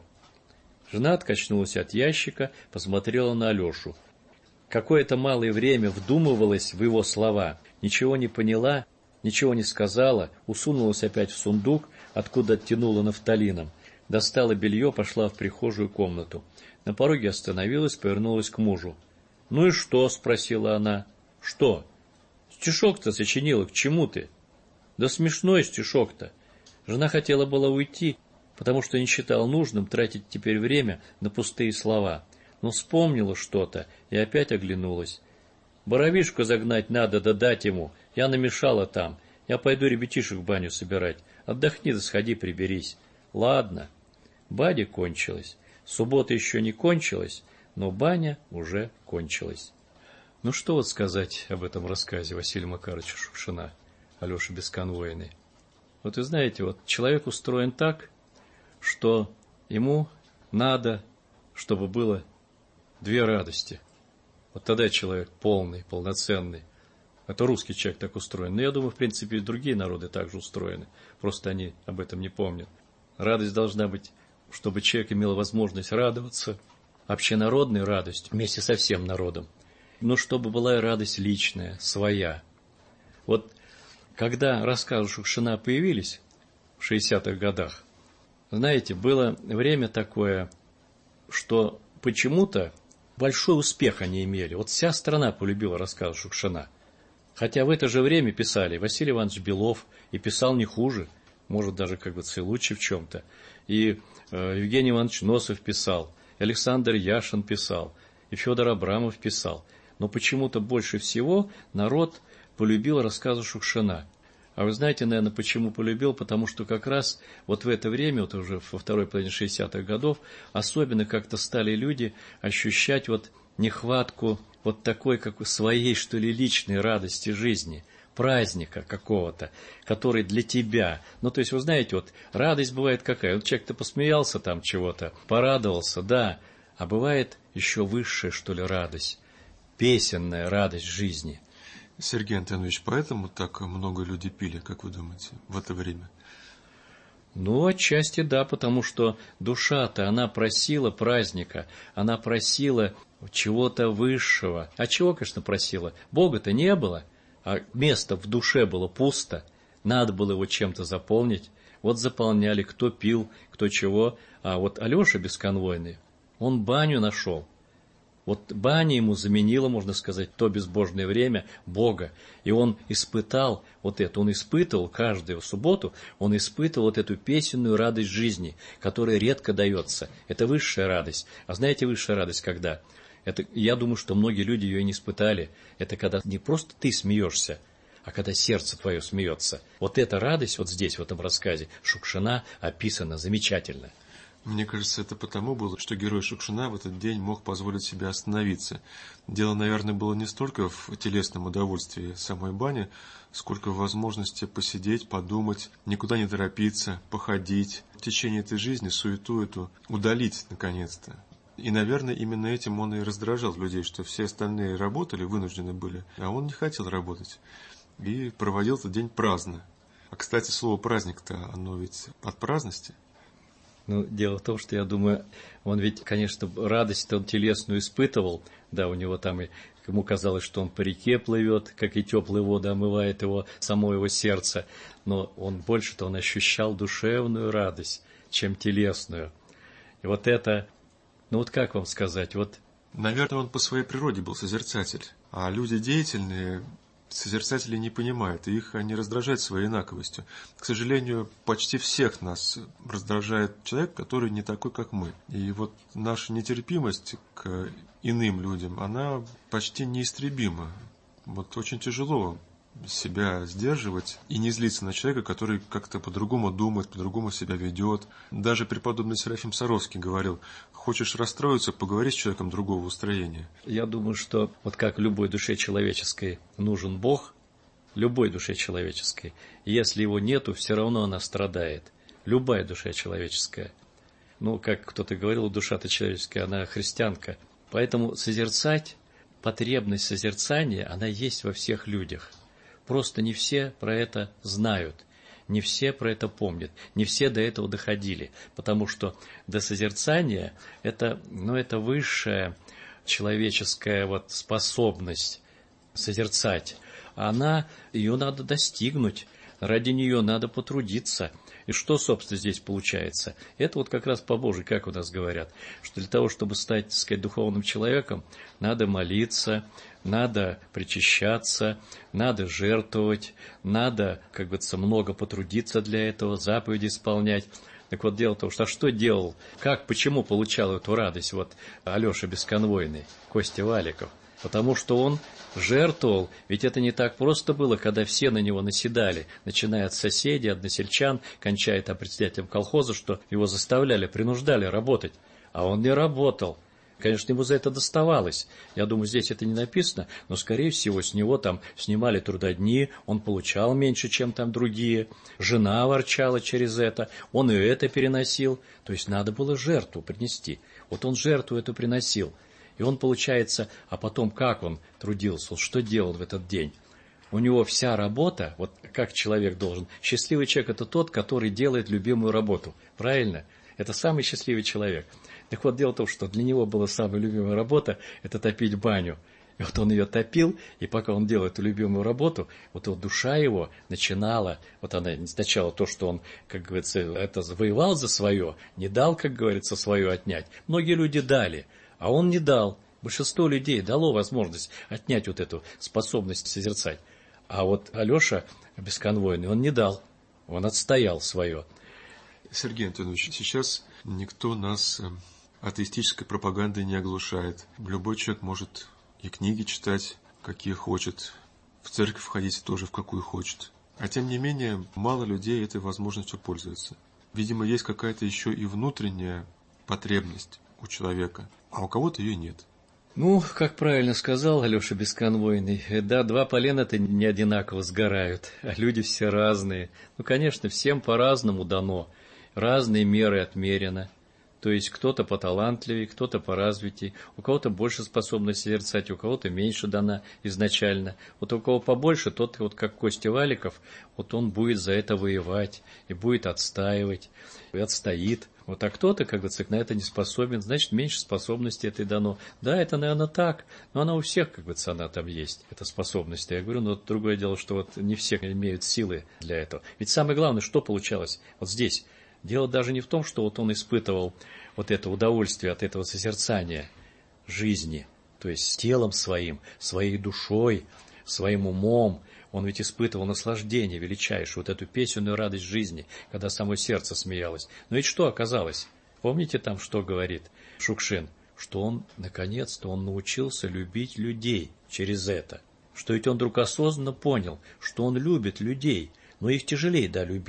Жена откачнулась от ящика, посмотрела на Алешу. Какое-то малое время вдумывалась в его слова, ничего не поняла, ничего не сказала, усунулась опять в сундук, откуда оттянула нафталином. Достала белье, пошла в прихожую комнату. На пороге остановилась, повернулась к мужу. «Ну и что?» — спросила она. «Что? Стишок-то сочинила, к чему ты?» «Да смешной стишок-то». Жена хотела было уйти, потому что не считала нужным тратить теперь время на пустые слова, но вспомнила что-то и опять оглянулась. «Боровишку загнать надо, да дать ему. Я намешала там. Я пойду ребятишек в баню собирать. Отдохни да сходи, приберись». «Ладно». Баня кончилась. Суббота еще не кончилась, но баня уже кончилась. Ну что вот сказать об этом рассказе Василия Макаровича Шукшина, Алеши Бесконвойный? Вот вы знаете, вот человек устроен так, что ему надо, чтобы было две радости. Вот тогда человек полный, полноценный. Это русский человек так устроен. Но я думаю, в принципе, и другие народы также устроены. Просто они об этом не помнят. Радость должна быть, чтобы человек имел возможность радоваться, общенародной радостью, вместе со всем народом. Но чтобы была и радость личная, своя. Вот когда рассказы Шукшина появились в шестидесятых годах, знаете, было время такое, что почему-то большой успех они имели. Вот вся страна полюбила рассказы Шукшина. Хотя в это же время писали Василий Иванович Белов, и писал не хуже, может даже как бы лучше в чем-то. И э, Евгений Иванович Носов писал, Александр Яшин писал, и Федор Абрамов писал. Но почему-то больше всего народ полюбил рассказы Шукшина. А вы знаете, наверное, почему полюбил? Потому что как раз вот в это время, вот уже во второй половине шестидесятых годов, особенно как-то стали люди ощущать вот нехватку вот такой, как своей, что ли, личной радости жизни, праздника какого-то, который для тебя. Ну, то есть, вы знаете, вот радость бывает какая? Вот человек-то посмеялся там чего-то, порадовался, да, а бывает еще высшая, что ли, радость, песенная радость жизни. Сергей Антонович, поэтому так много людей пили, как вы думаете, в это время? Ну, отчасти да, потому что душа-то, она просила праздника, она просила чего-то высшего. А чего, конечно, просила? Бога-то не было, а место в душе было пусто, надо было его чем-то заполнить. Вот заполняли, кто пил, кто чего. А вот Алеша Бесконвойный, он баню нашел. Вот баня ему заменила, можно сказать, то безбожное время Бога. И он испытал вот это, он испытывал каждую субботу, он испытывал вот эту песенную радость жизни, которая редко дается. Это высшая радость. А знаете, высшая радость когда? Это, я думаю, что многие люди ее и не испытали. Это когда не просто ты смеешься, а когда сердце твое смеется. Вот эта радость вот здесь, в этом рассказе Шукшина, описана замечательно. Мне кажется, это потому было, что герой Шукшина в этот день мог позволить себе остановиться. Дело, наверное, было не столько в телесном удовольствии самой бани, сколько в возможности посидеть, подумать, никуда не торопиться, походить, в течение этой жизни суету эту удалить наконец-то. И, наверное, именно этим он и раздражал людей, что все остальные работали, вынуждены были, а он не хотел работать. И проводил этот день праздно. А, кстати, слово «праздник»-то, оно ведь от праздности. Ну, дело в том, что, я думаю, он ведь, конечно, радость он телесную испытывал, да, у него там и ему казалось, что он по реке плывет, как и теплая вода омывает его, само его сердце, но он больше-то он ощущал душевную радость, чем телесную. И вот это, ну вот как вам сказать, вот... Наверное, он по своей природе был созерцатель, а люди деятельные... Созерцатели не понимают, и их они раздражают своей инаковостью. К сожалению, почти всех нас раздражает человек, который не такой, как мы. И вот наша нетерпимость к иным людям, она почти неистребима. Вот очень тяжело себя сдерживать и не злиться на человека, который как-то по-другому думает, по-другому себя ведет. Даже преподобный Серафим Саровский говорил: хочешь расстроиться, поговори с человеком другого устроения. Я думаю, что вот как любой душе человеческой нужен Бог, любой душе человеческой, если его нету, все равно она страдает. Любая душа человеческая. Ну, как кто-то говорил, душа-то человеческая, она христианка. Поэтому созерцать, потребность созерцания, она есть во всех людях. Просто не все про это знают, не все про это помнят, не все до этого доходили, потому что до созерцания это, ну, это высшая человеческая вот способность созерцать. Она, ее надо достигнуть, ради нее надо потрудиться. И что, собственно, здесь получается? Это вот как раз по Божьей, как у нас говорят, что для того, чтобы стать, так сказать, духовным человеком, надо молиться, надо причащаться, надо жертвовать, надо, как говорится, много потрудиться для этого, заповеди исполнять. Так вот, дело в том, что а что делал, как, почему получал эту радость вот Алеша Бесконвойный, Костя Валиков? Потому что он жертвовал, ведь это не так просто было, когда все на него наседали, начиная от соседей, односельчан, кончая там председателем колхоза, что его заставляли, принуждали работать, а он не работал. Конечно, ему за это доставалось. Я думаю, здесь это не написано, но, скорее всего, с него там снимали трудодни, он получал меньше, чем там другие, жена ворчала через это, он и это переносил, то есть надо было жертву принести. Вот он жертву эту приносил. И он, получается, а потом как он трудился, что делал в этот день? У него вся работа, вот как человек должен, счастливый человек – это тот, который делает любимую работу, правильно? Это самый счастливый человек. Так вот, дело в том, что для него была самая любимая работа – это топить баню. И вот он ее топил, и пока он делал эту любимую работу, вот, вот душа его начинала, вот она сначала то, что он, как говорится, это воевал за свое, не дал, как говорится, свое отнять. Многие люди дали. А он не дал. Большинство людей дало возможность отнять вот эту способность созерцать. А вот Алеша Бесконвойный, он не дал. Он отстоял свое. Сергей Антонович, сейчас никто нас атеистической пропагандой не оглушает. Любой человек может и книги читать, какие хочет, в церковь ходить тоже в какую хочет. А тем не менее, мало людей этой возможностью пользуются. Видимо, есть какая-то еще и внутренняя потребность у человека, а у кого-то ее нет. Ну, как правильно сказал Алеша Бесконвойный, да, два полена-то не одинаково сгорают, а люди все разные. Ну, конечно, всем по-разному дано, разные меры отмерено. То есть кто-то поталантливее, кто-то поразвитее, у кого-то больше способность созерцать, у кого-то меньше дана изначально. Вот у кого побольше, тот, вот как Костя Валиков, вот он будет за это воевать и будет отстаивать, и отстоит. Вот, а кто-то, как говорится, на это не способен, значит, меньше способности этой дано. Да, это, наверное, так, но она у всех, как говорится, она там есть, эта способность. Я говорю, но вот другое дело, что вот не все имеют силы для этого. Ведь самое главное, что получалось вот здесь. Дело даже не в том, что вот он испытывал вот это удовольствие от этого созерцания жизни, то есть телом своим, своей душой, своим умом. Он ведь испытывал наслаждение величайшее, вот эту песенную радость жизни, когда само сердце смеялось. Но ведь что оказалось? Помните там, что говорит Шукшин? Что он, наконец-то, он научился любить людей через это. Что ведь он вдруг осознанно понял, что он любит людей. Но их тяжелее, да, любить.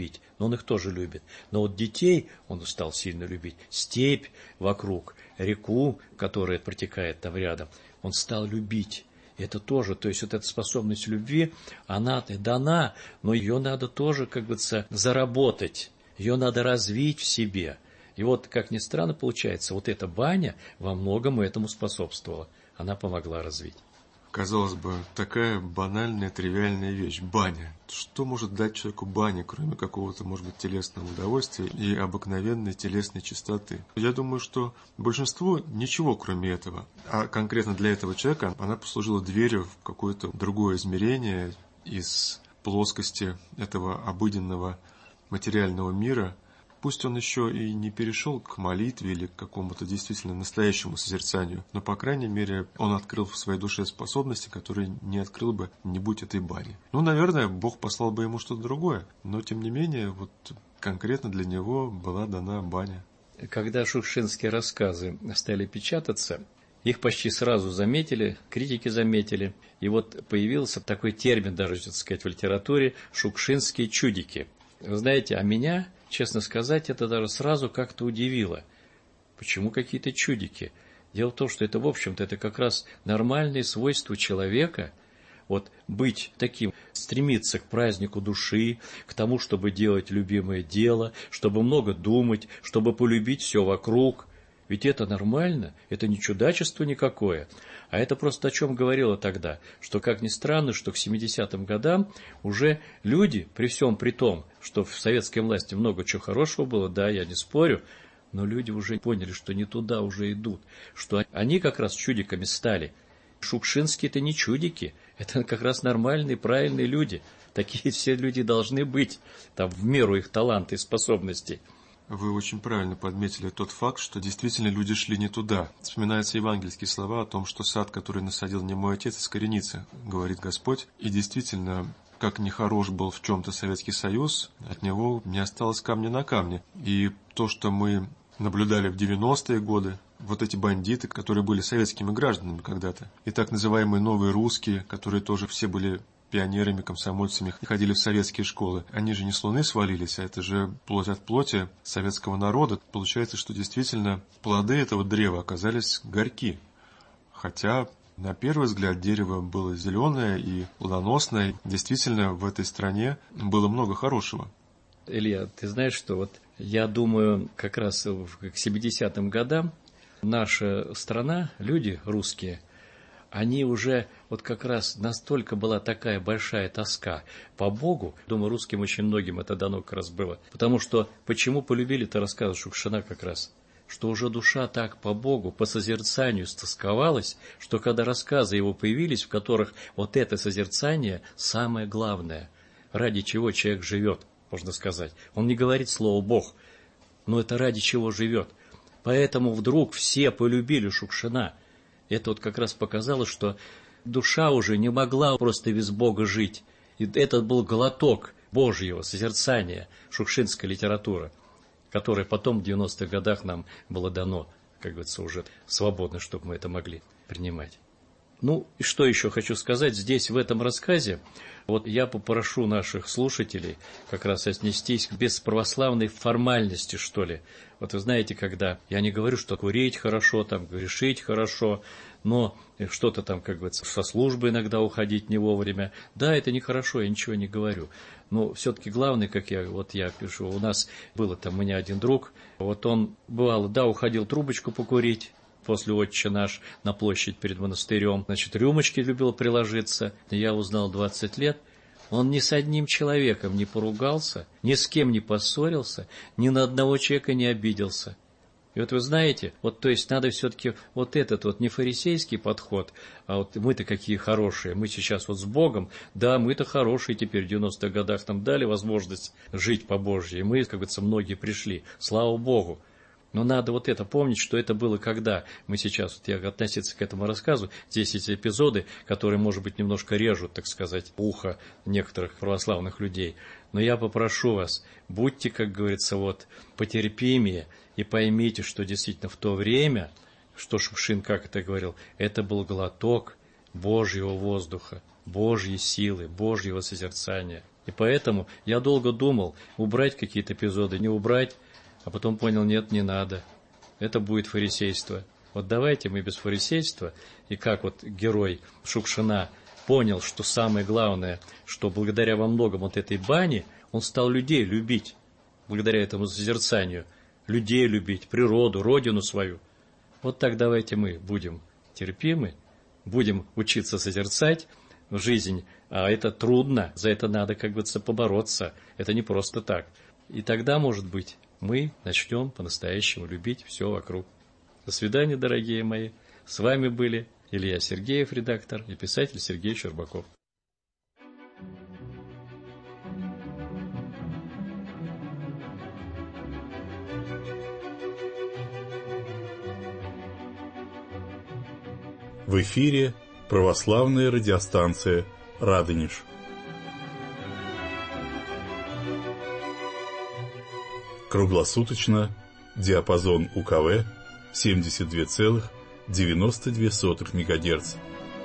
но он их тоже любит. Но вот детей он стал сильно любить. Степь вокруг, реку, которая протекает там рядом, он стал любить. Это тоже, то есть вот эта способность любви, она дана, но ее надо тоже, как бы, заработать, ее надо развить в себе. И вот, как ни странно, получается, вот эта баня во многом этому способствовала, она помогла развить. Казалось бы, такая банальная, тривиальная вещь – баня. Что может дать человеку баня, кроме какого-то, может быть, телесного удовольствия и обыкновенной телесной чистоты? Я думаю, что большинству ничего, кроме этого. А конкретно для этого человека она послужила дверью в какое-то другое измерение из плоскости этого обыденного материального мира. Пусть он еще и не перешел к молитве или к какому-то действительно настоящему созерцанию, но, по крайней мере, он открыл в своей душе способности, которые не открыл бы, не будь этой бани. Ну, наверное, Бог послал бы ему что-то другое, но, тем не менее, вот конкретно для него была дана баня. Когда шукшинские рассказы стали печататься, их почти сразу заметили, критики заметили, и вот появился такой термин, даже, так сказать, в литературе – шукшинские чудики. Вы знаете, а меня, честно сказать, это даже сразу как-то удивило. Почему какие-то чудики? Дело в том, что это, в общем-то, это как раз нормальные свойства человека, вот быть таким, стремиться к празднику души, к тому, чтобы делать любимое дело, чтобы много думать, чтобы полюбить все вокруг. Ведь это нормально, это не чудачество никакое. А это просто о чем говорило тогда, что, как ни странно, что к семидесятым годам уже люди, при всем при том, что в советской власти много чего хорошего было, да, я не спорю, но люди уже поняли, что не туда уже идут, что они как раз чудиками стали. Шукшинские – это не чудики, это как раз нормальные, правильные люди. Такие все люди должны быть, там, в меру их таланта и способностей. Вы очень правильно подметили тот факт, что действительно люди шли не туда. Вспоминаются евангельские слова о том, что сад, который насадил не мой отец, искоренится, говорит Господь. И действительно, как нехорош был в чем-то Советский Союз, от него не осталось камня на камне. И то, что мы наблюдали в девяностые годы, вот эти бандиты, которые были советскими гражданами когда-то, и так называемые новые русские, которые тоже все были пионерами, комсомольцами, ходили в советские школы. Они же не с Луны свалились, а это же плоть от плоти советского народа. Получается, что действительно плоды этого древа оказались горьки. Хотя, на первый взгляд, дерево было зеленое и плодоносное. Действительно, в этой стране было много хорошего. Илья, ты знаешь, что вот я думаю, как раз к семидесятым годам наша страна, люди русские, они уже, вот как раз настолько была такая большая тоска по Богу, думаю, русским очень многим это дано как раз было. Потому что, почему полюбили-то рассказы Шукшина как раз? Что уже душа так по Богу, по созерцанию стосковалась, что когда рассказы его появились, в которых вот это созерцание самое главное, ради чего человек живет, можно сказать. Он не говорит слово «Бог», но это ради чего живет. Поэтому вдруг все полюбили Шукшина. Это вот как раз показало, что душа уже не могла просто без Бога жить. И это был глоток Божьего созерцания, шукшинская литература, которая потом в девяностых годах нам было дано, как говорится, уже свободно, чтобы мы это могли принимать. Ну, и что еще хочу сказать, здесь в этом рассказе, вот я попрошу наших слушателей как раз отнестись к бесправославной формальности, что ли. Вот вы знаете, когда я не говорю, что курить хорошо, там, грешить хорошо, но что-то там, как говорится, со службы иногда уходить не вовремя. Да, это нехорошо, я ничего не говорю. Но все-таки главное, как я, вот я пишу, у нас было там у меня один друг, вот он, бывало, да, уходил трубочку покурить, после «Отче наш» на площадь перед монастырем. Значит, рюмочки любил приложиться. Я узнал двадцать лет. Он ни с одним человеком не поругался, ни с кем не поссорился, ни на одного человека не обиделся. И вот вы знаете, вот то есть надо все-таки вот этот вот не фарисейский подход, а вот мы-то какие хорошие, мы сейчас вот с Богом, да, мы-то хорошие теперь в девяностых годах нам дали возможность жить по Божьей, и мы, как говорится, многие пришли, слава Богу. Но надо вот это помнить, что это было когда. Мы сейчас, вот я относиться к этому рассказу, здесь эти эпизоды, которые, может быть, немножко режут, так сказать, ухо некоторых православных людей. Но я попрошу вас, будьте, как говорится, вот, потерпимее и поймите, что действительно в то время, что Шукшин, как это говорил, это был глоток Божьего воздуха, Божьей силы, Божьего созерцания. И поэтому я долго думал, убрать какие-то эпизоды, не убрать, а потом понял, нет, не надо. Это будет фарисейство. Вот давайте мы без фарисейства, и как вот герой Шукшина понял, что самое главное, что благодаря во многом вот этой бане он стал людей любить, благодаря этому созерцанию, людей любить, природу, родину свою. Вот так давайте мы будем терпимы, будем учиться созерцать жизнь, а это трудно, за это надо, как говорится, побороться, это не просто так. И тогда, может быть, мы начнем по-настоящему любить все вокруг. До свидания, дорогие мои. С вами были Илья Сергеев, редактор, и писатель Сергей Щербаков. В эфире православная радиостанция «Радонеж». Круглосуточно, диапазон У Ка В семьдесят два целых девяносто две сотых мегагерца.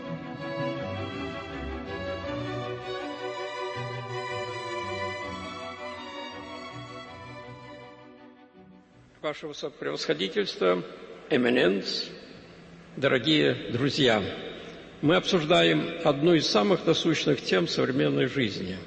Ваше Высокопревосходительство, Эминенс, дорогие друзья, мы обсуждаем одну из самых насущных тем современной жизни.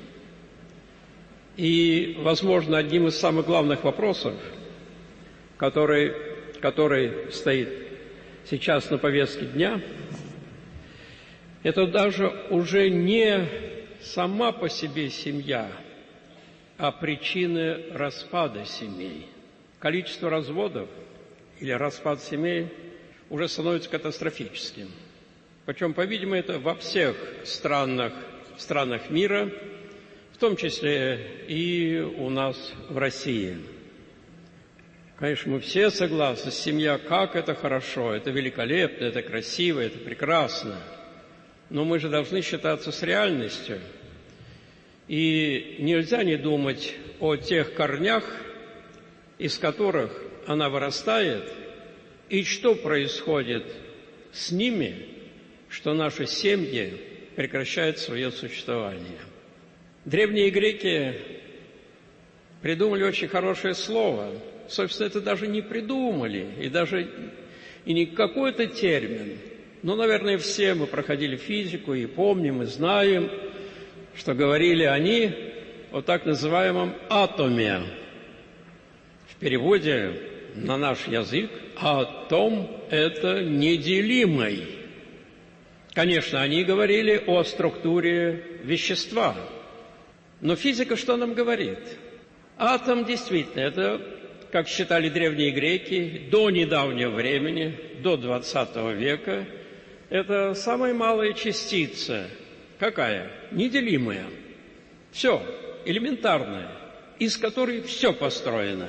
И, возможно, одним из самых главных вопросов, который, который стоит сейчас на повестке дня, это даже уже не сама по себе семья, а причины распада семей. Количество разводов или распад семей уже становится катастрофическим. Причем, по-видимому, это во всех странах, странах мира, в том числе и у нас в России. Конечно, мы все согласны, семья, как это хорошо, это великолепно, это красиво, это прекрасно. Но мы же должны считаться с реальностью. И нельзя не думать о тех корнях, из которых она вырастает, и что происходит с ними, что наши семьи прекращают свое существование. Древние греки придумали очень хорошее слово. Собственно, это даже не придумали, и даже и не какой-то термин. Но, наверное, все мы проходили физику и помним, и знаем, что говорили они о так называемом атоме. В переводе на наш язык атом – это неделимый. Конечно, они говорили о структуре вещества. Но физика что нам говорит? Атом действительно, это, как считали древние греки, до недавнего времени, до двадцатого века, это самая малая частица. Какая? Неделимая. Все, элементарная, из которой все построено.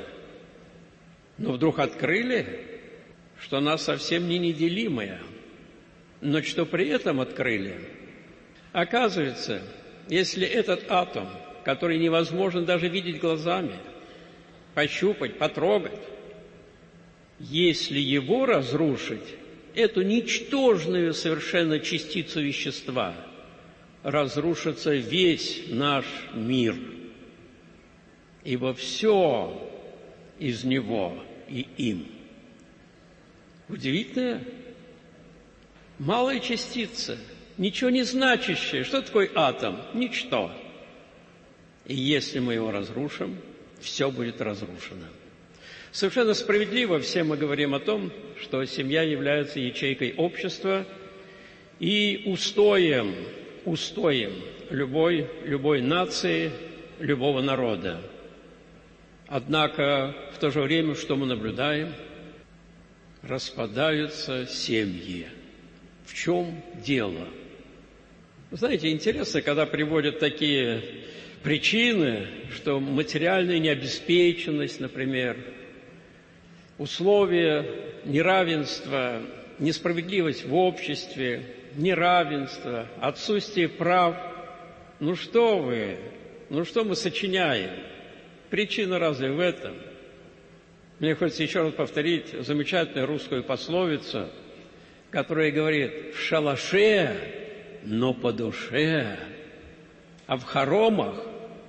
Но вдруг открыли, что она совсем не неделимая. Но что при этом открыли? Оказывается, если этот атом, который невозможно даже видеть глазами, пощупать, потрогать, если его разрушить, эту ничтожную совершенно частицу вещества, разрушится весь наш мир. Ибо все из него и им. Удивительная, малая частица, ничего не значащая. Что такое атом? Ничто. И если мы его разрушим, все будет разрушено. Совершенно справедливо все мы говорим о том, что семья является ячейкой общества и устоем, устоем любой, любой нации, любого народа. Однако в то же время, что мы наблюдаем, распадаются семьи. В чем дело? Знаете, интересно, когда приводят такие причины, что материальная необеспеченность, например, условия неравенства, несправедливость в обществе, неравенство, отсутствие прав. Ну что вы, ну что мы сочиняем? Причина разве в этом? Мне хочется еще раз повторить замечательную русскую пословицу, которая говорит: в шалаше, но по душе, а в хоромах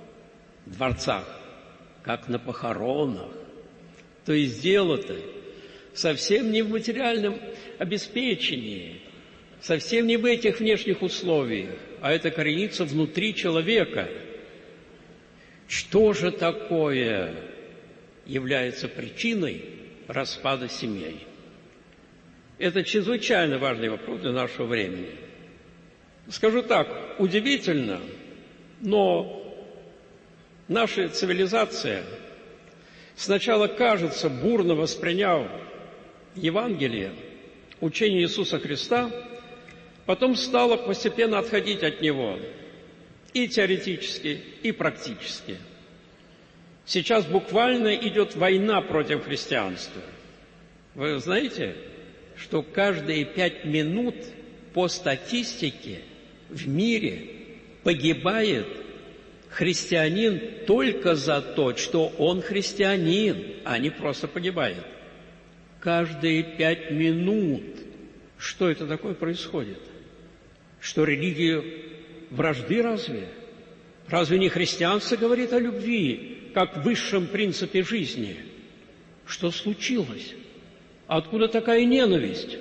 в дворцах, как на похоронах. То есть дело-то совсем не в материальном обеспечении, совсем не в этих внешних условиях, а это коренится внутри человека. Что же такое является причиной распада семей? Это чрезвычайно важный вопрос для нашего времени. Скажу так, удивительно, но наша цивилизация сначала, кажется, бурно восприняв Евангелие, учение Иисуса Христа, потом стала постепенно отходить от него и теоретически, и практически. Сейчас буквально идет война против христианства. Вы знаете, что каждые пять минут по статистике в мире погибает христианин только за то, что он христианин, а не просто погибает. Каждые пять минут. Что это такое происходит? Что религия вражды разве? Разве не христианство говорит о любви, как высшем принципе жизни? Что случилось? Откуда такая ненависть?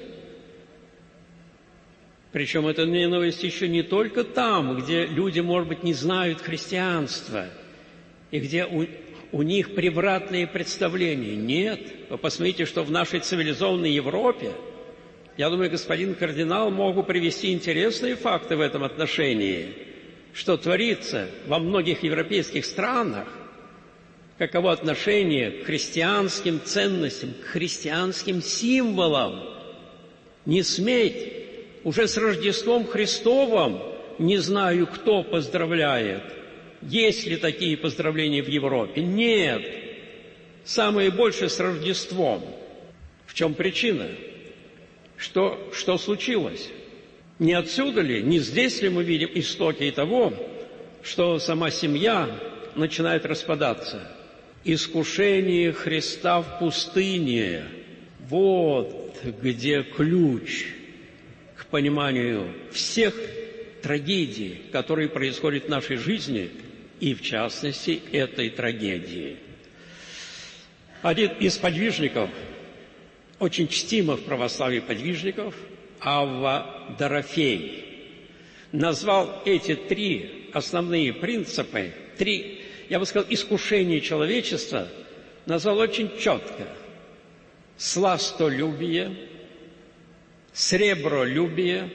Причем эта ненависть еще не только там, где люди, может быть, не знают христианства, и где у, у них превратные представления. Нет, вы посмотрите, что в нашей цивилизованной Европе, я думаю, господин кардинал мог бы привести интересные факты в этом отношении, что творится во многих европейских странах, каково отношение к христианским ценностям, к христианским символам. Не сметь, уже с Рождеством Христовым не знаю, кто поздравляет. Есть ли такие поздравления в Европе? Нет. Самое большее с Рождеством. В чем причина? Что, что случилось? Не отсюда ли, не здесь ли мы видим истоки того, что сама семья начинает распадаться? Искушение Христа в пустыне. Вот где ключ к пониманию всех трагедий, которые происходят в нашей жизни, и в частности этой трагедии. Один из подвижников, очень чтимых в православии подвижников, Авва Дорофей, назвал эти три основные принципы, три, я бы сказал, искушения человечества, назвал очень четко: сластолюбие, сребролюбие,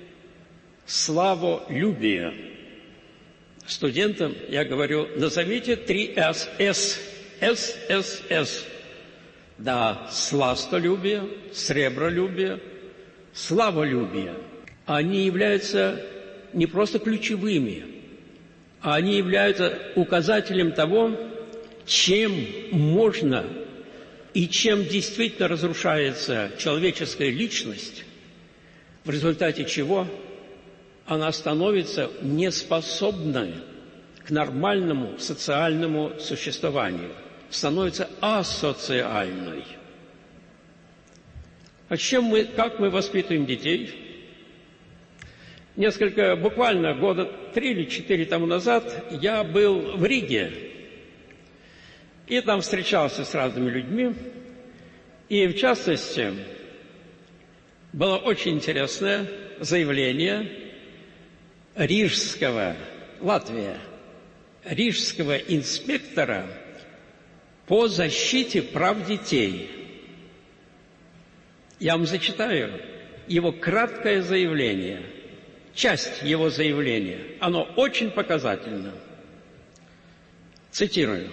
славолюбие. Студентам я говорю: назовите три С, С, С, С, С. Да, сластолюбие, сребролюбие, славолюбие. Они являются не просто ключевыми, а они являются указателем того, чем можно и чем действительно разрушается человеческая личность, в результате чего она становится неспособной к нормальному социальному существованию, становится асоциальной. А чем мы, как мы воспитываем детей? Несколько, буквально года три или четыре тому назад я был в Риге, и там встречался с разными людьми, и в частности было очень интересное заявление рижского, Латвия, рижского инспектора по защите прав детей. Я вам зачитаю его краткое заявление, часть его заявления. Оно очень показательно. Цитирую.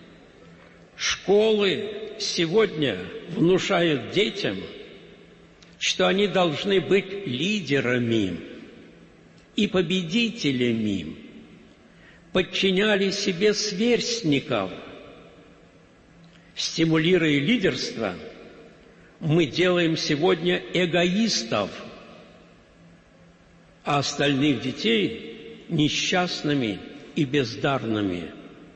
«Школы сегодня внушают детям, что они должны быть лидерами и победителями, подчиняли себе сверстников. Стимулируя лидерство, мы делаем сегодня эгоистов, а остальных детей несчастными и бездарными».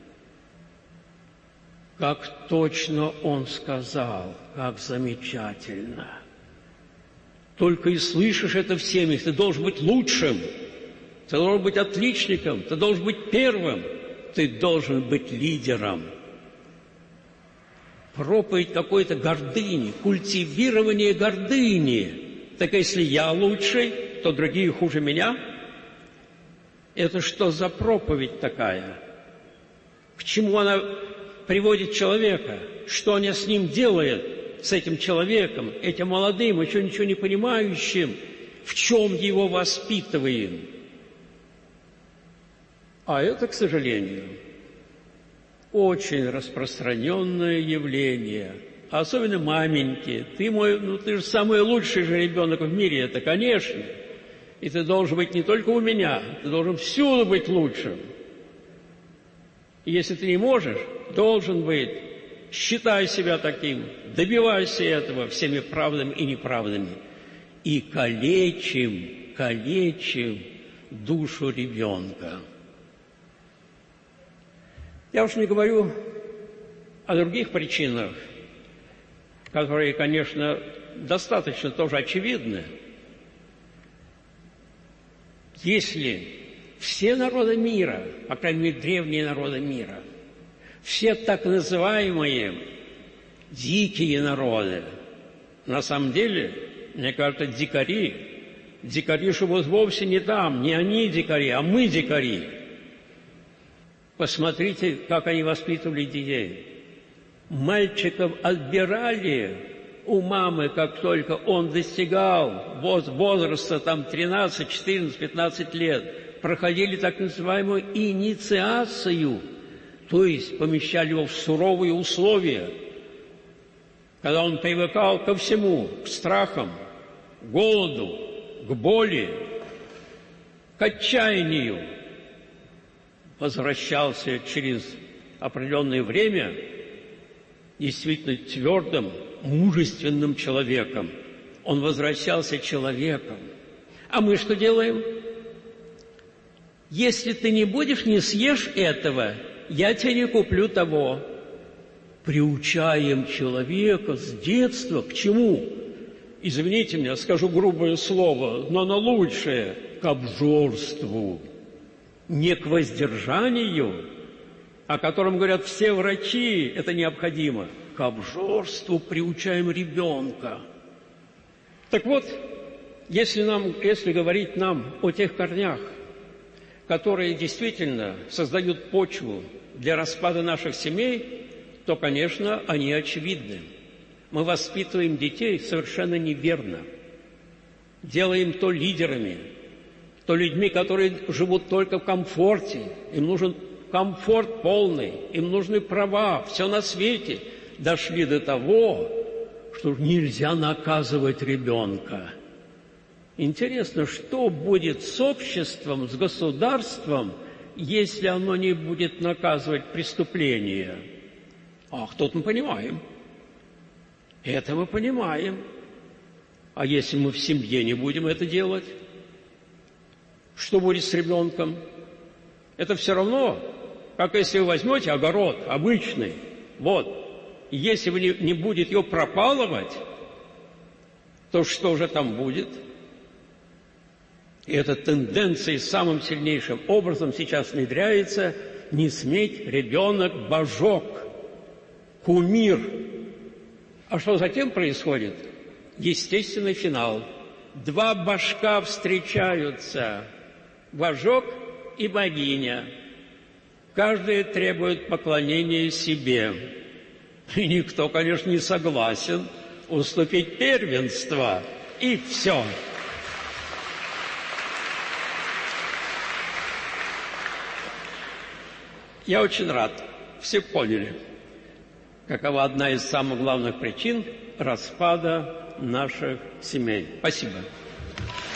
Как точно он сказал, как замечательно. Только и слышишь это в семьях. Ты должен быть лучшим, ты должен быть отличником, ты должен быть первым. ты должен быть лидером. Проповедь какой-то гордыни, культивирование гордыни. Так если я лучший, то другие хуже меня? Это что за проповедь такая? К чему она приводит человека? Что она с ним делает, с этим человеком, этим молодым, еще ничего не понимающим? В чем его воспитываем? А это, к сожалению, очень распространенное явление. Особенно маменьки. Ты мой, ну ты же самый лучший же ребенок в мире, это, конечно. И ты должен быть не только у меня, ты должен всюду быть лучшим. И если ты не можешь, должен быть, считай себя таким, добивайся этого всеми правдами и неправдами. И калечим, калечим душу ребенка. Я уж не говорю о других причинах, которые, конечно, достаточно тоже очевидны. Если все народы мира, по крайней мере, древние народы мира, все так называемые дикие народы, на самом деле, мне кажется, дикари, дикари, что вот вовсе не там, не они дикари, а мы дикари. Посмотрите, как они воспитывали детей. Мальчиков отбирали у мамы, как только он достигал возраста там тринадцать, четырнадцать, пятнадцать лет. Проходили так называемую инициацию, то есть помещали его в суровые условия, когда он привыкал ко всему, к страхам, к голоду, к боли, к отчаянию. Возвращался через определенное время действительно твердым, мужественным человеком. Он возвращался человеком. А мы что делаем? Если ты не будешь, не съешь этого, я тебе не куплю того. Приучаем человека с детства к чему? Извините меня, скажу грубое слово, но оно лучшее – к обжорству. Не к воздержанию, о котором говорят все врачи, это необходимо. К обжорству приучаем ребенка. Так вот, если, нам, если говорить нам о тех корнях, которые действительно создают почву для распада наших семей, то, конечно, они очевидны. Мы воспитываем детей совершенно неверно. Делаем то лидерами, то людьми, которые живут только в комфорте. Им нужен комфорт полный, им нужны права, все на свете. Дошли до того, что нельзя наказывать ребенка. Интересно, что будет с обществом, с государством, если оно не будет наказывать преступления? Ах, тут мы понимаем. Это мы понимаем. А если мы в семье не будем это делать? Что будет с ребенком? Это все равно, как если вы возьмете огород обычный, вот, и если вы не, не будете его пропалывать, то что же там будет? И эта тенденция самым сильнейшим образом сейчас внедряется: не сметь ребенок божок, кумир. А что затем происходит? Естественный финал. Два божка встречаются, божок и богиня. Каждый требует поклонения себе. И никто, конечно, не согласен уступить первенство. И все. Я очень рад. Все поняли, какова одна из самых главных причин распада наших семей. Спасибо.